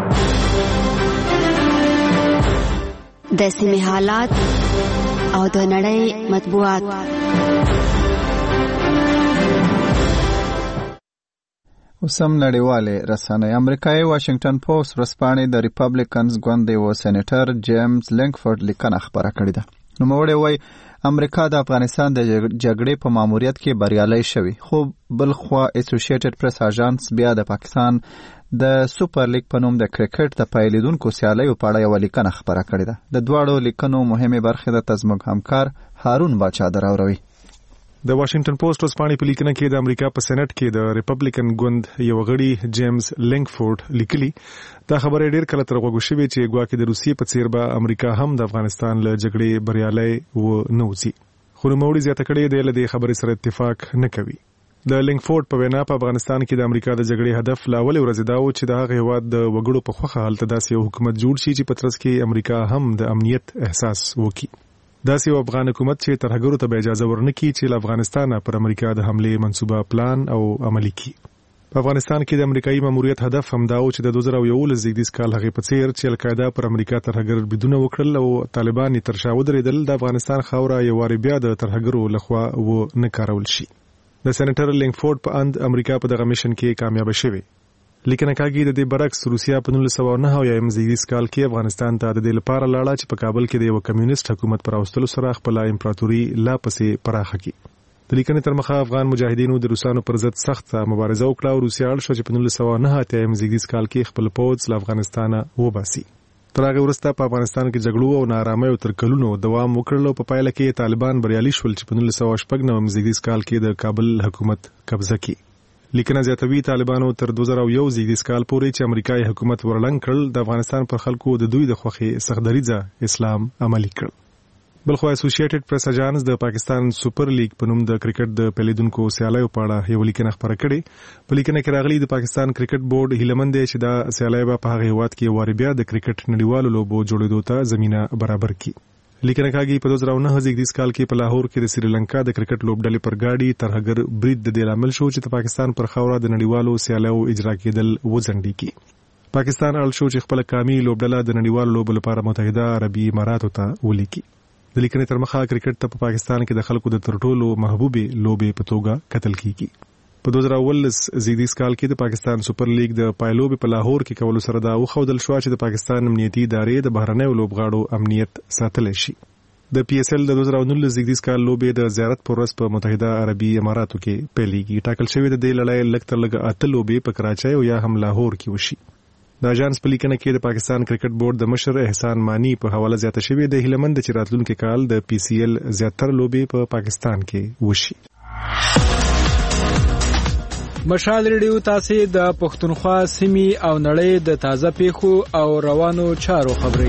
د سیمې حالات او د نړۍ مطبوعات. وسم نړیوالې رسنۍ امریکایي واشنگټن پوسټ ورځپاڼې د ریپبلیکنز ګوند د یو سېنیټر جیمز لینکفورد لیکنه خپره کړې ده. نوموړی وایي امریکا د افغانستان د جګړې په ماموریت کې بریالۍ شوې، خو بل خوا اسوسییټډ پریس اژانس بیا د پاکستان د سوپر لیګ په نوم د کرکټ د پیلېدونکو سیالیو په اړه یوه لیکنه خپره کړې ده. د دواړو لیکنو مهمې برخې د زموږ همکار هارون باچا دراوروي. د واشنگټن پوسټ ورځپاڼې په لیکنه کې د امریکا په سېنات کې د ریپبلیکن ګوند یو غړي جیمز لینکفورد لیکلي دا خبره ډېر کله تر غوږو شوې چې ګواکې د روسیې په څیر به امریکا هم د افغانستان له جګړې بریالۍ و نه وځي، خو نوموړي زیاته کړې دی له دې خبرې سره اتفاق نه کوي. د لینکفورد په وینا په افغانستان کې د امریکا د جګړې هدف لا اولې ورځې دا و چې د هغه هیواد د وګړو په خوښه هلته داسې یو حکومت جوړ شي چې په ترڅ کې امریکا هم د امنیت احساس وکړي. داسې یو افغان حکومت چې ترهګرو ته به اجازه ورنکړي چې له افغانستانه پر امریکا د حملې منصوبه پلان او عملي کړي. په افغانستان کې د امریکایي ماموریت هدف هم دا و چې د دوه زره یولس زیږدیز کال هغې په څیر چې القاعده پر امریکا ترهګر بریدونه وکړل او طالبان یې تر شا ودرېدل، د افغانستان خاوره یو وارې بیا د ترهګرو لخوا و نه کارول شي. د سېنیټر لینکفورد په اند امریکا په دغه میشن کې کامیابه شوې، لیکنه کاږي د دې برعکس روسیا په نولس سوه نهه اویایم زیږدیز کال کې افغانستان ته د دې لپاره لاړه چې په کابل کې د یو کمیونست حکومت پر راوستلو سره خپل امپراتوري لا پسې پراخه کړي. د لیکنې تر مخه افغان مجاهدینو د روسانو پر ضد سخت مبارزه وکړه او روسیا اړ شو چې په نولس سوه نهه اتیایم زیږدیز کال کې خپل پوځ له افغانستانه وباسي. تر هغه وروسته په افغانستان کې جګړو او ناارامۍ تر کلونو دوام وکړل او په پایله کې طالبان بریالي شول چې په نولس سوه شپږ نوي زیږدیز کال کې د کابل حکومت قبضه کړي. لیکنه زیاتوي طالبانو تر دوه زره یو زیږدیز کال پورې چې امریکایي حکومت ورلنګ کړل د افغانستان پر خلکو د دوی د خوښې سختدریځه اسلام عملي کړ. بلخو اسوسییټډ پریس اژانس د پاکستان سوپر لیګ په نوم د کرکټ د پیلېدونکو سیالیو په اړه یو لیکنه خپره کړې. په لیکنه کې راغلي د پاکستان کرکټ بورډ هیلهمند دی چې دا سیالۍ به په هغه هیواد کې وارې بیا د کرکټ نړیوالو لوبو جوړېدو ته زمینه برابر کړي. لیکنه کاږي په دوه زره نهه زیږدیز کال کې په لاهور کې د سریلانکا د کرکټ لوبډلې پر گاډي ترهګر برید د دې لامل شو چې د پاکستان پر خاوره د نړیوالو سیالیو اجرا کېدل وځنډي کی. پاکستان اړ شو چې خپل قومي لوبډله د نړیوالو لوبو لپاره متحده عربي اماراتو ته ولیکي. د لیکنې تر مخه کرکټ ته په پاکستان کې د خلکو د تر ټولو محبوبې لوبې په توګه کتل کیږي. په دوه زره اوولس زیږدیز کال کې د پاکستان سوپر لیګ د پایلوبې په لاهور کې کولو سره دا وښودل شو چې د پاکستان امنیتي ادارې د بهرنیو لوبغاړو امنیت ساتلی شي. د پی ایس ایل د دوه زره نولس زیږدیز کال لوبې د زیارت پر ورځ په متحده عربي اماراتو کې پیلېږي. ټاکل شوې د دې لړۍ لږ تر لږه اته لوبې په کراچۍ او یا هم لاهور کې وشي. د اژانس په لیکنه کې د پاکستان کرکټ بورډ د مشر احسان مانی په حواله زیاته شوې د هیلمند چې راتلونکي کال د پی سی ایل زیاتره لوبې په پاکستان کې وشي. مشال ریډیو تاسو د پښتونخوا سیمې او نړۍ د تازه پیښو او روانو چارو خبري.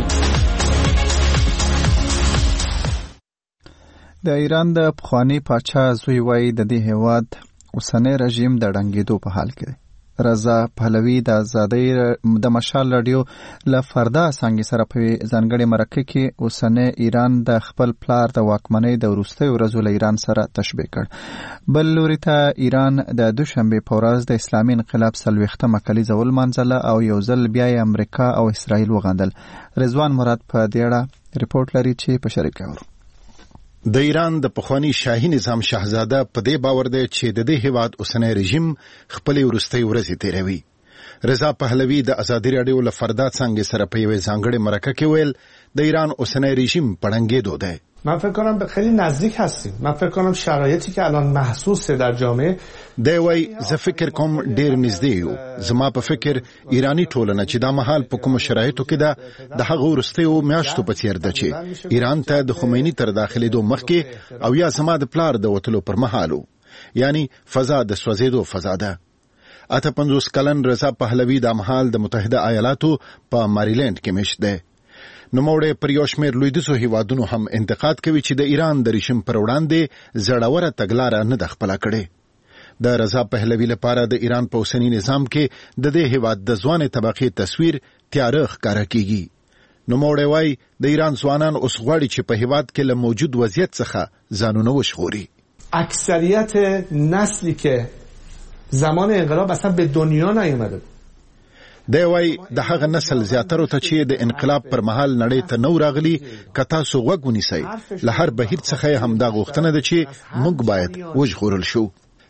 د ایران د پخوانی پاچا زوی وایي د دې هیواد اوسنی رژیم د ړنګېدو په حال کې دی. رضا پهلوي د ازادۍ د مشال رادیو له فردا څانګې سره په ځانګړې مرکه کې اوسنی ایران د خپل پلار د واکمنۍ د وروستیو ورځو له ایران سره تشبیه کړ. بل لوري ته ایران د دوشنبې په ورځ د اسلامي انقلاب څلوېښتمه کلیزه ولمانځله او یو ځل بیا یې امریکا او اسرائیل وغندل. رضوان مراد په دې اړه ریپورت لري چې په شریک اورو. د ایران د پخوانی شاهي نظام شاهزاده په دې باور دی چې د دې هیواد اوسنی رژیم خپل وروستۍ ورځې تیروي. رضا پهلوي د ازادي رادیو له فردا څنګه سره په یوه ځانګړې مرکه کې ویل د ایران اوسنی رژیم پړنګېدو دی. من فکر کنم به خیلی نزدیک هستیم. من فکر کنم شرایطی که الان محسوسه در جامعه دی وای زه فکر کوم ډیر نږدې یو. زما په فکر ایرانی ټولنه چې دا مهال په کوم شرایطو کې ده د هغه وروستیو میاشتو په څیر ده چې ایران ته د خمیني تر داخلېدو مخکې او یا زما د پلار د وتلو پر مهالو، یعنی فضا د سوځېدو فضا ده. اته پنځوس کلن رضا پهلوي دا مهال د متحده ایالاتو په ماریلند کې مشت ده. نوموړی پر یو شمېر لویدیځو هیوادونو هم انتقاد کوي چې د ایران د رژیم پر وړاندې زړوره تګلاره نه ده خپله کړې. د رضا پهلوي لپاره د ایران په اوسني نظام کې د دې هیواد د ځوانې طبقې تصویر تیاره ښکاره کیږي. نوموړی وایي د ایران ځوانان اوس غواړي چې په هیواد کې له موجود وضعیت څخه ځانونه وژغوري. اکثریت نسلی که زمان انقلاب اصلا به دنیا نیومده بود. دی وای د هغه نسل زیاترو ته چې د انقلاب پر مهال نړۍ ته نو راغلي که تاسو غوږ ونیسئ له هر بهیر څخه هم دا غوښتنه ده چې موږ باید وژغورل شو.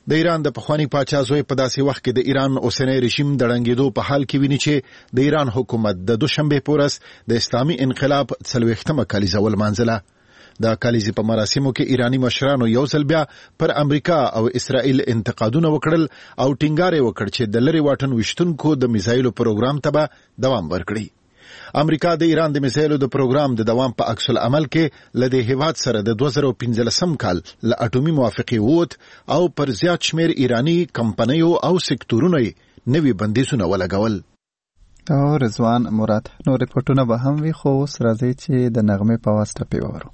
د ایران د پخوانی پاچا زوی په داسې وخت کې د ایران اوسنی رژیم د ړنګېدو په حال کې ویني چې د ایران حکومت د دوشنبه پورس د اسلامي انقلاب څلوېښتمه کلیزه ولمانځله. د کلیزې په مراسمو کې ایرانی مشرانو یو ځل بیا پر امریکا او اسرائیل انتقادونه وکړل او ټینګار یې وکړ چې د لرې واټن ویشتونکو د میزایلو پروګرام ته به دوام ورکړي. امریکا د ایران د میزایلو د پروګرام د دوام په عکس العمل کې له دې هیواد سره د دوه زره پنځلسم کال له اټومي موافقې ووت او پر زیات شمیر ایرانی کمپنیو او سکتورونو نوي بندیزونه ولګول. او رضوان مراد نو ریپورتونه به هم وي، خو اوس راځي چې د نغمې په واسطه پی وورو.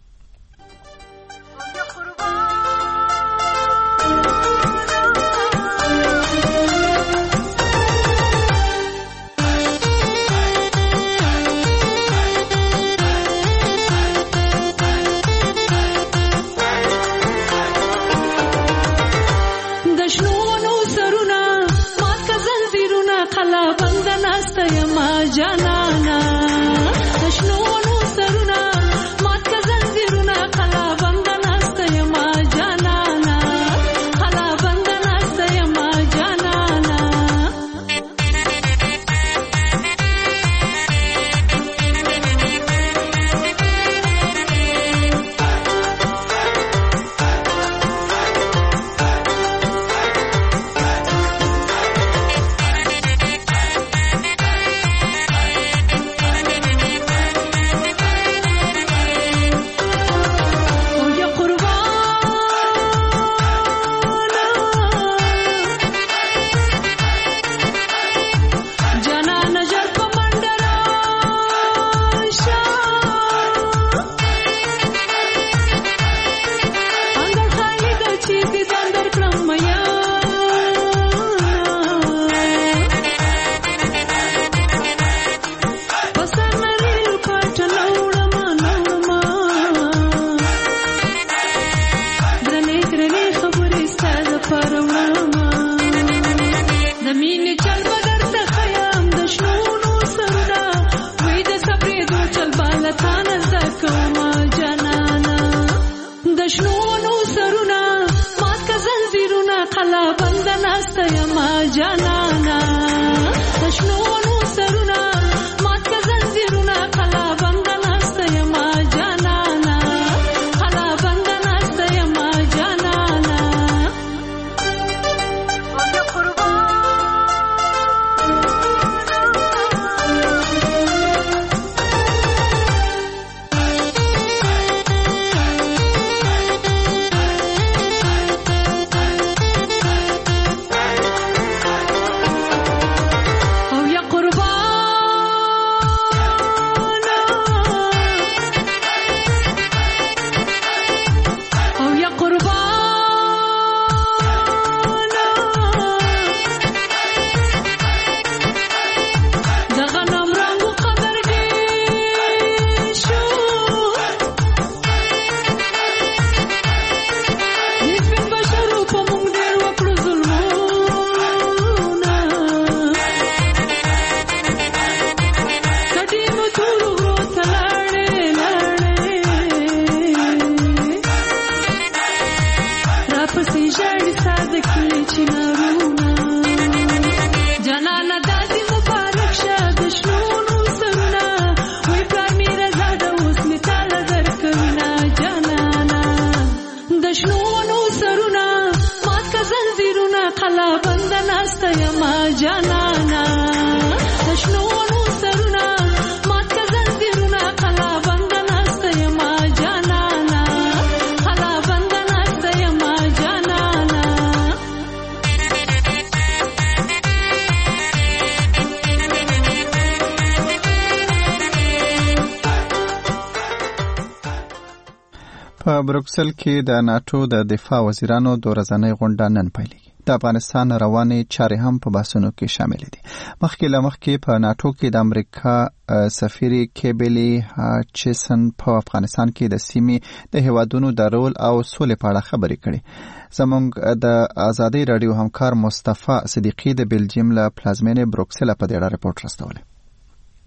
په بروکسل کې د ناتو د دفاع وزیرانو د ورځنۍ غونډه نن پیلېږي. د افغانستان روانې چارې هم په بحثونو کې شامل دي. مخکې له مخکې په ناتو کې د امریکا سفیر کیبلی هاچسن په افغانستان کې د سیمې د هیوادونو د رول او سولې په اړه خبرې کړې. زموږ د آزادۍ رادیو همکار مصطفی صدیقی د بلجیم له پلازمینې بروکسل په دې اړه ریپورت راستولی.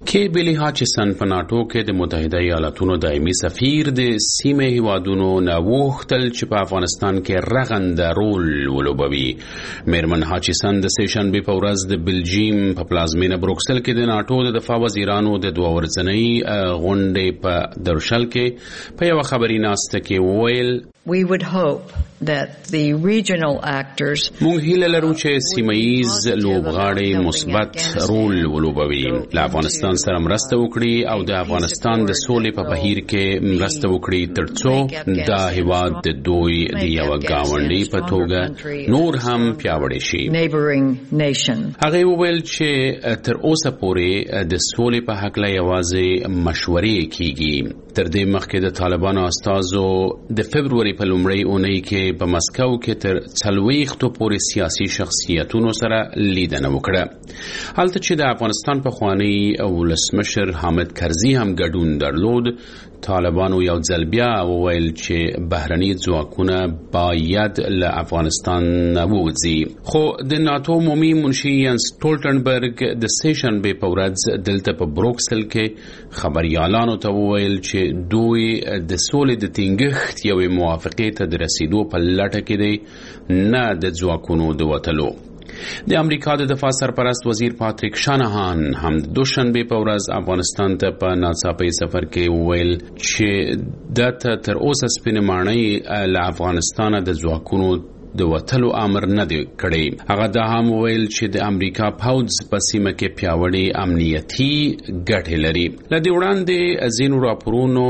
کې بیلی هاچسن په ناتو کې د متحده ایالاتونو دایمي سفیر د سیمې هیوادونو نه وغوښتل چې په افغانستان کې رغنده رول ولوبوي. میرمن هاچسن د سهشنبې په ورځ د بلجیم په پلازمینه بروکسل کې د ناتو د دفاع وزیرانو د دوه ورځنۍ غونډې په درشل کې په یو خبري ناسته کې وویل We would hope that the regional actors مونږ هیله لرو چې سیمایي لوبغاړي مثبت رول ولوبوي، له افغانستان سره مرسته وکړي او د افغانستان د سولې په بهیر کې مرسته وکړي ترڅو دا هیواد د دوی د یو گاونډي په توګه نور هم پیاوړی شي. هغه وویل چې تر اوسه پورې د سولې په حق لا یوازې مشورې کیږي. تر دې مخکې د طالبانو استازو د فبروري په لومړۍ اونۍ کې په مسکو کې تر څلوېښتو پورې سیاسي شخصیتونو سره لیدنه وکړه. هلته چې د افغانستان پخوانی ولسمشر حامد کرزي هم ګډون درلود، طالبانو یو ځل بیا وویل چې بهرني ځواکونه باید له افغانستان ووځي. خو د ناتو عمومي منشي ینس ټولټنبرګ د سهشنبې په ورځ دلته په بروکسل کې خبريالانو ته وویل چې دوی د سولې د ټینګښت یوې موافقې ته د رسیدو په لټه کې دي، نه د ځواکونو د وتلو. د امریکا د دفاع سرپرست وزیر پاتریک شانهان هم د دوشنبه په ورځ افغانستان ته په ناڅاپي سفر کې وویل چې دته تر اوسه سپینې ماڼۍ له افغانستان د ځواکونو د وتلو امر نه دی کړی. هغه دا هم وویل چې د امریکا پوځ په سیمه کې پیاوړی امنیتي ګټې لري. له دې وړاندې ځینو راپورونو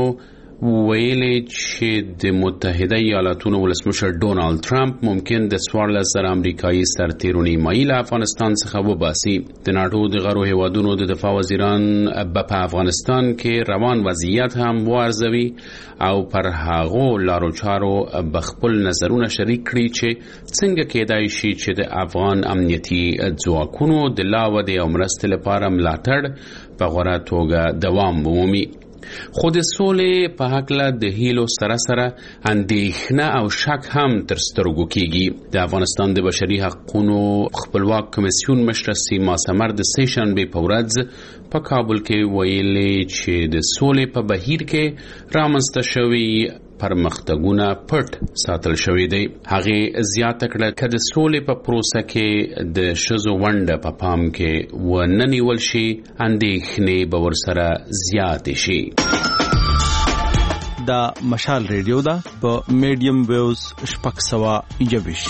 ویلي چې د متحده ایالاتونو ولسمشر ډونالد ټرمپ ممکن د څوارلس زره امریکایي سرتیرو نیمایي له افغانستان څخه وباسي. د ناټو د غړو هیوادونو د دفاع وزیران به په افغانستان کې روان وضعیت هم وارزوي او پر هغو لارو چارو به خپل نظرونه شریک کړي چې څنګه کېدای شي چې د افغان امنیتي ځواکونو د لا ودې او مرستې لپاره ملاتړ په غوره توګه دوام ومومي. خو د سولې په هکله د هیلو سره سره اندېښنه او شک هم تر سترګو کېږي. د افغانستان د بشري حقوقو خپلواک کمیسیون مشر سیما سمر د سهشنبې په ورځ په کابل کې ویلي چې د سولې په بهیر کې رامنځته شوي پرمختګونه پټ ساتل شوی دی. هغه زیاته کړه چې د سولې په پروسه کې د شذو ونډه په پام کې ونه نیول شي، اندېښنې به ورسره زیاتې شي. دا مشال ریډیو دا په میډیم ویوز شپږ سوه یوویش.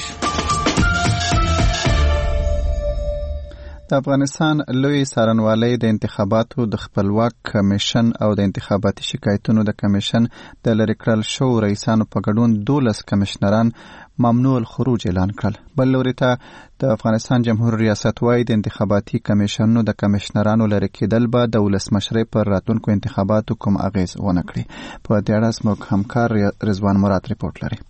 د افغانستان لوی څارنوالۍ د انتخاباتو د خپلواک کمیشن او د انتخاباتي شکایتونو د کمیشن د لرې کړل شوو رئیسانو په ګډون دولس کمشنران ممنوع الخروج اعلان کړل. بل لوري ته د افغانستان جمهور ریاست وايي د انتخاباتي کمیشنونو د کمشنرانو لرې کېدل به د ولسمشرۍ پر راتلونکو انتخاباتو کوم اغیز ونه کړي. په دې اړه زموږ همکار رضوان مراد ریپورت لري.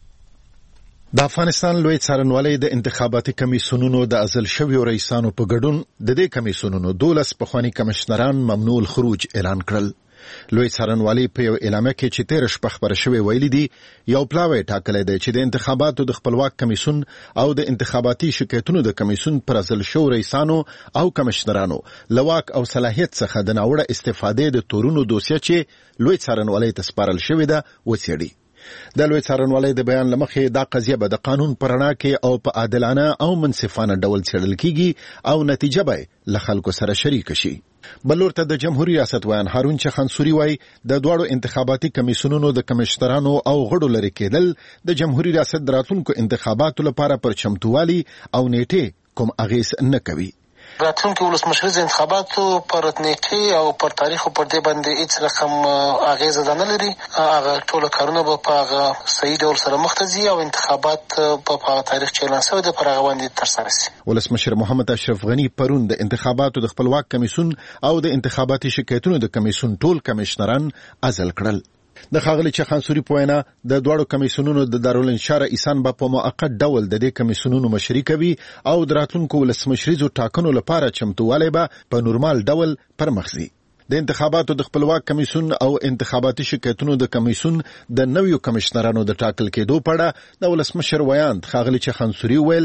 د افغانستان لوی څارنوالۍ د انتخاباتي کمیسیونونو د ازل شویو رئیسانو په ګډون د دې کمیسیونونو دولس پخواني کمشنران ممنوع الخروج اعلان کړل. لوی څارنوالۍ په یو اعلامیه کې چې تیر شپه خبره شوې ویلي دي یو پلاوی ټاکلی دی چې د انتخاباتو د خپلواک کمیسیون او د انتخاباتي شکایتونو د کمیسیون پر ازل شوو رئیسانو او کمشنرانو لواک او صلاحیت څخه د ناوړه استفادې د تورونو دوسیه چې لوی څارنوالۍ ته سپارل شوې ده وڅېړي. د لوی څارنوالۍ د بیان لمخې دا قضیه به د قانون پر رڼا کې او په عادلانه او منصفانه ډول څېړل کیږي او نتیجه به له خلکو سره شریک شي. بل ورته د جمهوریت ریاست ویان هارون چخانسوري وایي د دواړو انتخاباتي کمیسیونونو د کمشنرانو او غړو لرې کېدل د جمهوریت ریاست د راتلونکو انتخاباتو لپاره پر چمتووالي او نیټې کوم اغیز نه کوي. راتلونکي ولسمشریز انتخاباتو پر نیټې او پر تاریخ پر دې باندې هیڅ رقم اغیزه نه لري. هغه ټول کارونه به په هغه صحیح ډول سره مخته ځي او انتخابات په هغه تاریخ چې اعلان شوی دی پر هغه باندې ترسره شي. ولسمشر محمد اشرف غنی پرون د انتخاباتو د خپلواک کمیسیون او د انتخاباتي شکایتونو د کمیسیون ټول کمشنران عزل کړل. د ښاغلي چخانسوري په وینا د دواړو کمیسیونونو د دارالانشا رئیسان به په موقت ډول د دې کمیسیونونو مشري کوي او د راتلونکو ولسمشریزو ټاکنو لپاره چمتووالی به په نورمال ډول پرمخ ځي. د انتخاباتو د خپلواک کمیسیون او انتخاباتي شکایتونو د کمیسیون د نویو کمشنرانو د ټاکل کېدو په اړه د ولسمشر ویاند ښاغلي چخانسوري ویل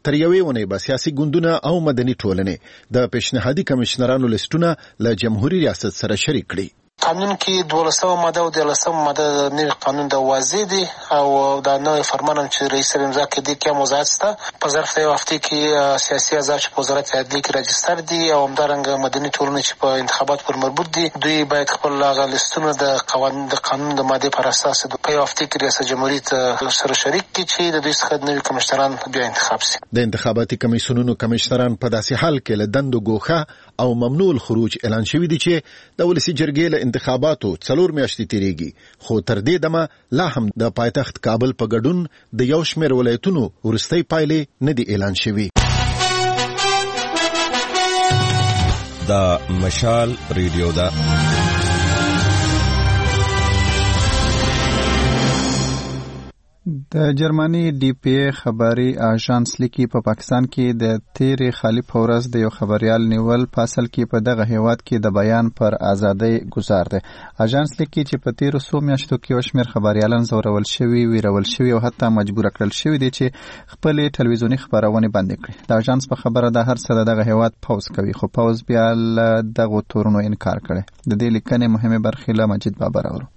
تر یوې ونې به سیاسي ګوندونه او مدني ټولنې د پیشنهادي کمشنرانو لیستونه له جمهوریت ریاست سره شریک کړي. قانون کې دولسمه ماده او دیارلسمه ماده د نوي قانون د واضح دي او دا نوی فرمان چې رئیس امضا کې دي کې مزایت شته. په ظرف د یو هفتې کې سیاسي احزاب چې په وزارت عدلیه کې راجستر دي او همدارنګه مدني ټولنې چې په انتخابات پر مربوط دي دوی باید خپل هغه لیستونه د قوانین د قانون د مادې پر اساس په یو هفتې کې ریاست جمهوریت سره شریک کړي چې د دوی څخه نوي کمشنران بیا انتخاب شي. د انتخاباتي کمیسیونونو کمشنران په داسې حال کې له دندو ګوښه او ممنوع الخروج اعلان شوی دي چې د ولسي جرګې له انتخاباتو څلور میاشتې تیریږي، خو تر دې دمه لا هم د پایتخت کابل په ګډون د یو شمېر ولایتونو وروستۍ پایلې نه دي اعلان شوي. دا مشال ریډیو ده. د جرمني ډي پی ای خبري اژانس لیکي په پاکستان کې د تیرې خالي په ورځ د یو خبريال نیول په اصل کې په دغه هیواد کې د بیان پر ازادۍ گزار دی. اژانس لیکي چې په تیرو څو میاشتو کې یو شمېر خبريالان زورول شوي، ویرول شوي او حتی مجبور کړل شوي دي چې خپلې ټلویزیوني خبرونه بندې کړي. د اژانس په خبره ده هر څه د دغه هیواد پوز کوي، خو پوز بیا له دغو تورونو انکار کړي. د دې لیکنې مهمه برخې له مجید بابر اورو.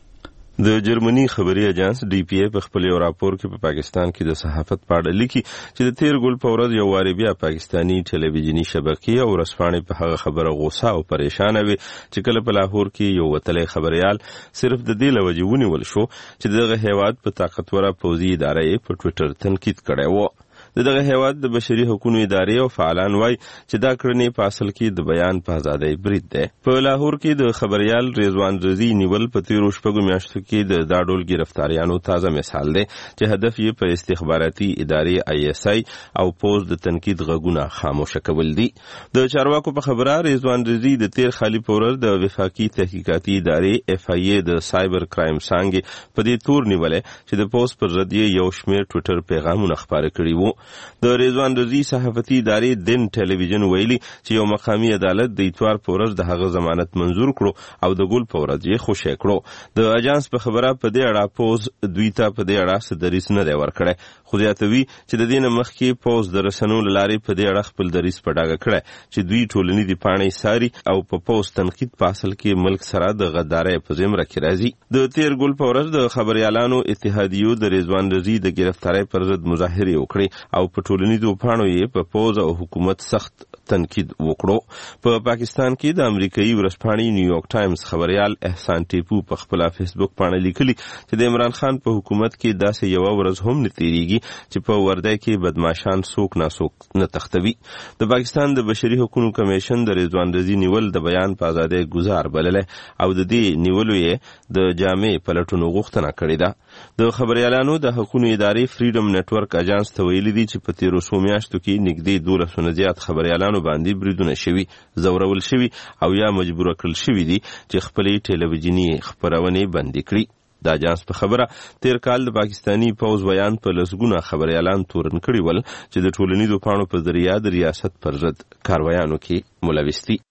د جرمني خبري اژانس ډي پی ای په خپل یو راپور کې په پا پاکستان کې د صحافت په اړه لیکي چې د تیر ګل په ورځ یو واري بیا پاکستانی ټلویزیونی شبکې او رسنۍ په هغه خبره غوسه او پریشان وي چې کله په لاهور کې یو وتلې خبريال صرف د دې لوجې ونیول شو چې دغه هیواد په طاقتوره پوځي ادارې په ټوئیټر تنقید کړی و. د دغه هیواد د بشري حقوقو ادارې او فعالان وایي چې دا کړنې په اصل کې د بیان په ازادۍ برید دی. په لاهور کې د خبريال رضوان رضی نیول په تیرو شپږو میاشتو کې د دا ډول گرفتاریانو تازه مثال دی چې هدف یې په استخباراتي ادارې آی اس آی او پوز د تنقید غږونه خاموشه کول دي. د چارواکو په خبره رضوان رضی د تیر خالي په ورځ د وفاقي تحقیقاتي ادارې اف آی ای د سایبر کرایم څانګې په دې تور نیولې چې د پوز پر ضد یو شمېر ټوئیټر پیغامونه خپاره کړي وو. د رضوان رضی صحافتي ادارې دن ټلویزیون ویلي چې یو مقامي عدالت د اتوار په ورځ د هغه ضمانت منظور کړو او د ګل په ورځ یې خوشی کړو. د اژانس په خبره په دې اړه پوز دوی ته په دې اړه څه دریځ نه دی ورکړی، خو زیاتوي چې د دې نه مخکې پوز د رسنیو له لارې په دې اړه خپل دریځ په ډاګه کړی چې دوی ټولنیزې پاڼې څاري او په پوز تنقید په اصل کې ملک سره د غدارۍ په زمره کې راځي. د تیر ګل په ورځ د خبريالانو اتحادیو د رضوان رضی د گرفتاری پر ضد مظاهرې وکړې او په ټولنیزو پاڼو یې په پوز او حکومت سخت تنقید وکړو. په پاکستان کې د امریکایي ورځپاڼې نیویارک ټایمز خبريال احسان ټیپو په خپل فیسبوک باندې لیکلي چې د عمران خان په حکومت کې داسې یو ورځ هم نه تیریږي چې په ورده کې بدمعشان څوک نه څوک نه تختوي. د پاکستان د بشري حقوقو کمیشن د رضوان رضی نیول د بیان په ازادۍ گزار بللې او د دې نیولو یې د جامع پلټونو غوښتنه کړې ده. د خبريالانو د حقوقو ادارې فریډم نتورک اژانس ته ویلي دي چې په تیرو څو میاشتو کې نږدې دولسو نه زیات خبريالانو باندې بریدونه شوي، زورول شوي او یا مجبور کړل شوي دي چې خپلې ټلویزیوني خبرونه بندي کړي. د اژانس په خبره تیر کال د پاکستانی پوز بیان په لسګونه خبريالان تورن کړي ول چې د ټولنیزو پاڼو په ذریعہ د ریاست پر ضد کاروایانو کې ملوث دي.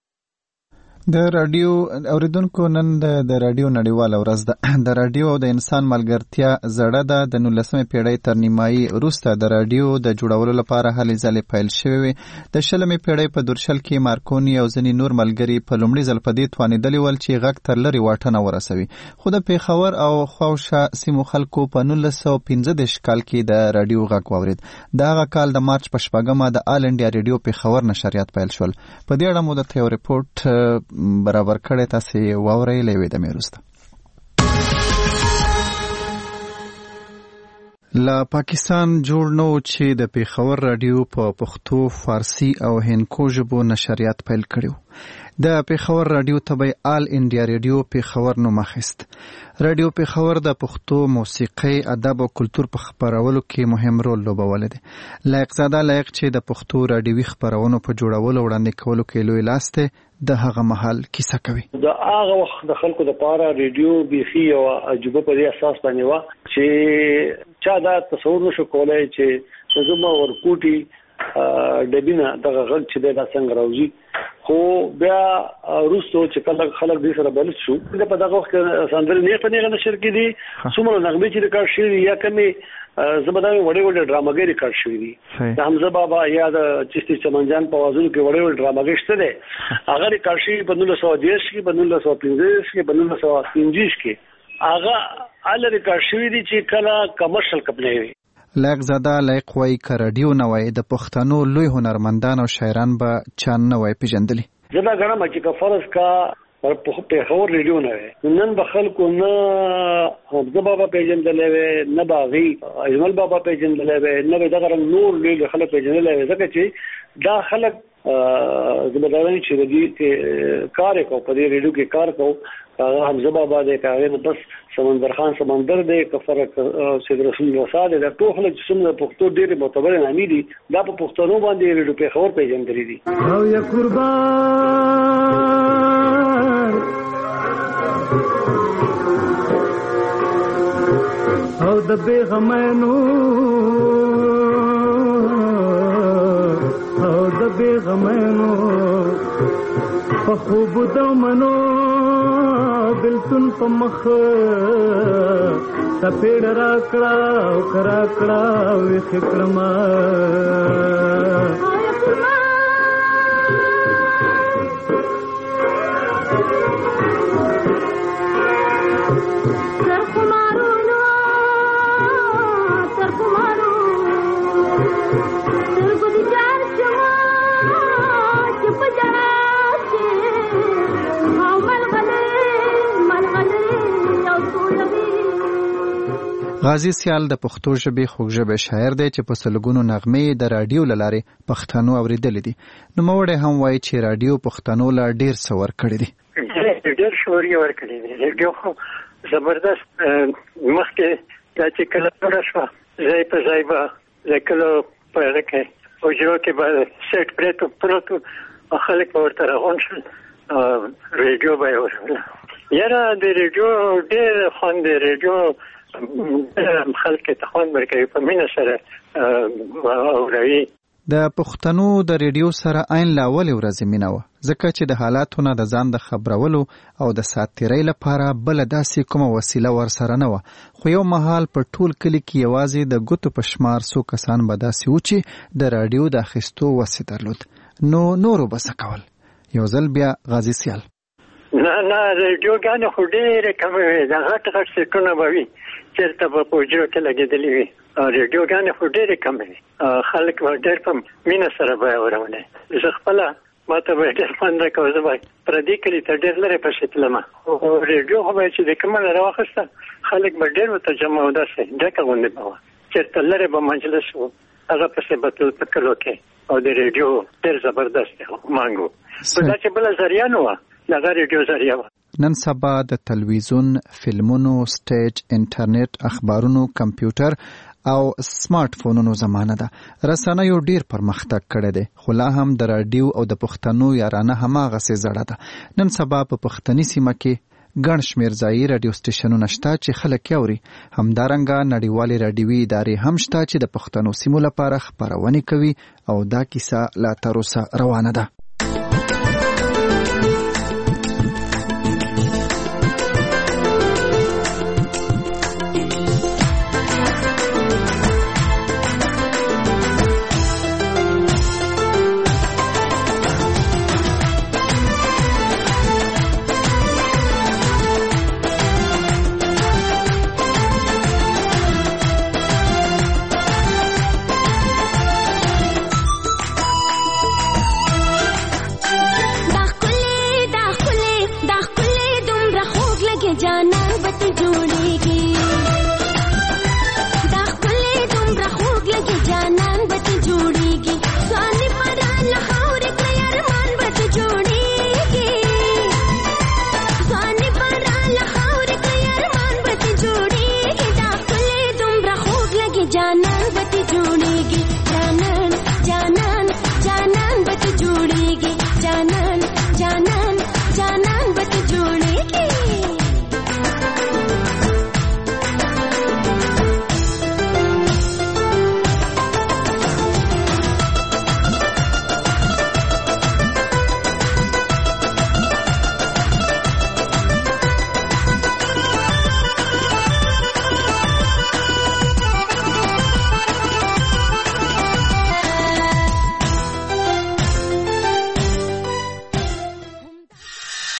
د رادیو اوریدونکو نن د رادیو نړیواله ورځ ده. د رادیو او د انسان ملګرتیا زړه ده. د نولسمې پیړۍ تر نیمایي وروسته د رادیو د جوړولو لپاره هلې ځلې پیل شوې وې. د شلمې پیړۍ په دورشل کې مارکوني او ځینې نور ملګري په لومړي ځل په دې توانېدلي ول چې غږ تر لرې واټنه ورسوي، خو د پېښور او خواوشا سیمو خلکو په نولس سوه پنځه دېرش کال کې د رادیو غږ واورېد. د هغه کال د مارچ په شپږمه د آل انډیا رادیو پېښور نشریات پیل شول. په دې اړه مو درته یو ریپورټ برابر کړی، تاسې واورئ له یوې دمې وروسته. له پاکستان جوړ نو چې د پېښور رادیو په پښتو، فارسی او هندکو ژبو نشریات پیل کړي. د پېښور رادیو ته آل انډیا رادیو پېښور نوم اخیست. رادیو پېښور د پښتو موسیقۍ، ادب او کلتور په خپرولو کې مهم رول لوبولی دی. لایق زاده لایق چې د پښتو رادیوي خپرونو په جوړولو وړاندې کولو کې لوی لاس دی، د هغه مهال کیسه کوي. د هغه وخت د خلکو لپاره رادیو بیخي او عجوبه په دې اساس باندې و چې چا دا تصور نشو کولای چې زما ورکوټي دبینه دغه غږ چې دا څنګه راوځي. خو بیا روسو چې کله خلک دې سره بلد شو، د په دغه وخت سندرې نه په نه نشر کې دي څومره نغمې چې د کار شي یا کمی زبرداوی وړې وړې ډراماګي ریکارډ شوې دي د حمزه بابا یا د چشتي چمنجان په وازونو کې وړې وړې ډراماګي شته ده هغه ریکارډ شوی په نولس سوه دېرش کې په نولس سوه پنځه کې په نولس سوه پنځه کې هغه ال ریکارډ شوی دي چې کله کمرشل کپلې وي لایق زاده لایق وای کړډیو نه وای د پښتنو لوی هنرمندان او شاعران به چان نه وای پیژندلی زما غواړم چې که فرض کا پر په خبر ریډیو نه نن به خلکو نه حمزه بابا پیژندلې وي نه باغی اجمل بابا پیژندلې وي نه به دغه نور لوی خلک پیژندلې وي ځکه چې دا خلک زموږ چې دې کار کو په دې ریډیو کې کار کو حمزه بابا دې کاغه بس سمندر خان سمندر دې کفرت سید رسول الله صادق د ټول خلک چې څنګه پښتو ډېر معتبر نامې دي دا په پښتنو باندې ریډیو په خبر پیژندلې دي او یا قربان او د بیغمنو او د بیغمنو په خوب د منو بلتون په مخ تپېړ راکړه او کرا کړه وې خکړما غازی سیال د پښتو ژبې خوږ ژبې شاعر دی چې په سلګونو نغمې د رادیو لارې پښتنو اوریدلې دي نو موړې هم وایي چې رادیو پښتنو لا ډیر څه ورکړي دي ډیر شوري ورکړي دي رادیو خو زبردست مخکې دا چې کله جوړه شوه ځای په ځای به کله په هغه کې حجرو کې به سیټ پرېتو پروتو خلک به ورته راغونډ شول رادیو به یې ورغله یاره د رادیو ډېر خوند دی رادیو خلک ته خوند ورکوي په مینه سره اوروي د پښتنو د ریډیو سره عین لا اولې ورځې مینه وه ځکه چې د حالاتو نه د ځان د خبرولو او د ساتیرۍ لپاره بله داسې کومه وسیله ورسره نه وه خو یو مهال په ټول کلي کې یوازې د ګوتو په شمار څو کسان به داسې وو چې د راډیو د اخیستو وسې درلود نو نورو به څه کول یو ځل بیا غازي سیال نه نه راډیوګانې خو ډېرې کمې وې د غټ غټ سیټونه به وي چېرته به په حجرو کې لګېدلې وي راډیوګانې خو ډېرې کمې وي خلک به ډېر په مینه سره به یې اورولې زه خپله ما ته به ډېر خوند راکوه زه به پردي کلي ته ډېر لرې پسې تلمه راډیو خو به چې د کومه نه راواخیسته خلک به ډېر ورته جمع او داسې ډکه غوندې به وه چېرته لرې به مجلس و هغه پسې به تل په کلو کې او د راډیو ډېر زبردست مانګ و خو دا چې بله ذریعه نه وه دغه ریډیو ذریعه وه نن سبا د تلویزیون فلمونو سټیج انټرنیټ اخبارونو کمپیوټر او سمارټ فونونو زمانه ده رسنیو ډیر پرمختګ کړی دی خو لا هم د راډیو او د پښتنو یارانه هماغسې زړه ده نن سبا په پښتني سیمه کې ګڼ شمېر ځایي راډیو سټیشنونه شته چې خلک یې اوري همدارنګه نړیوالې راډیوي ادارې هم شته چې د پښتنو سیمو لپاره خپرونې کوي او دا کیسه لا تر اوسه روانه ده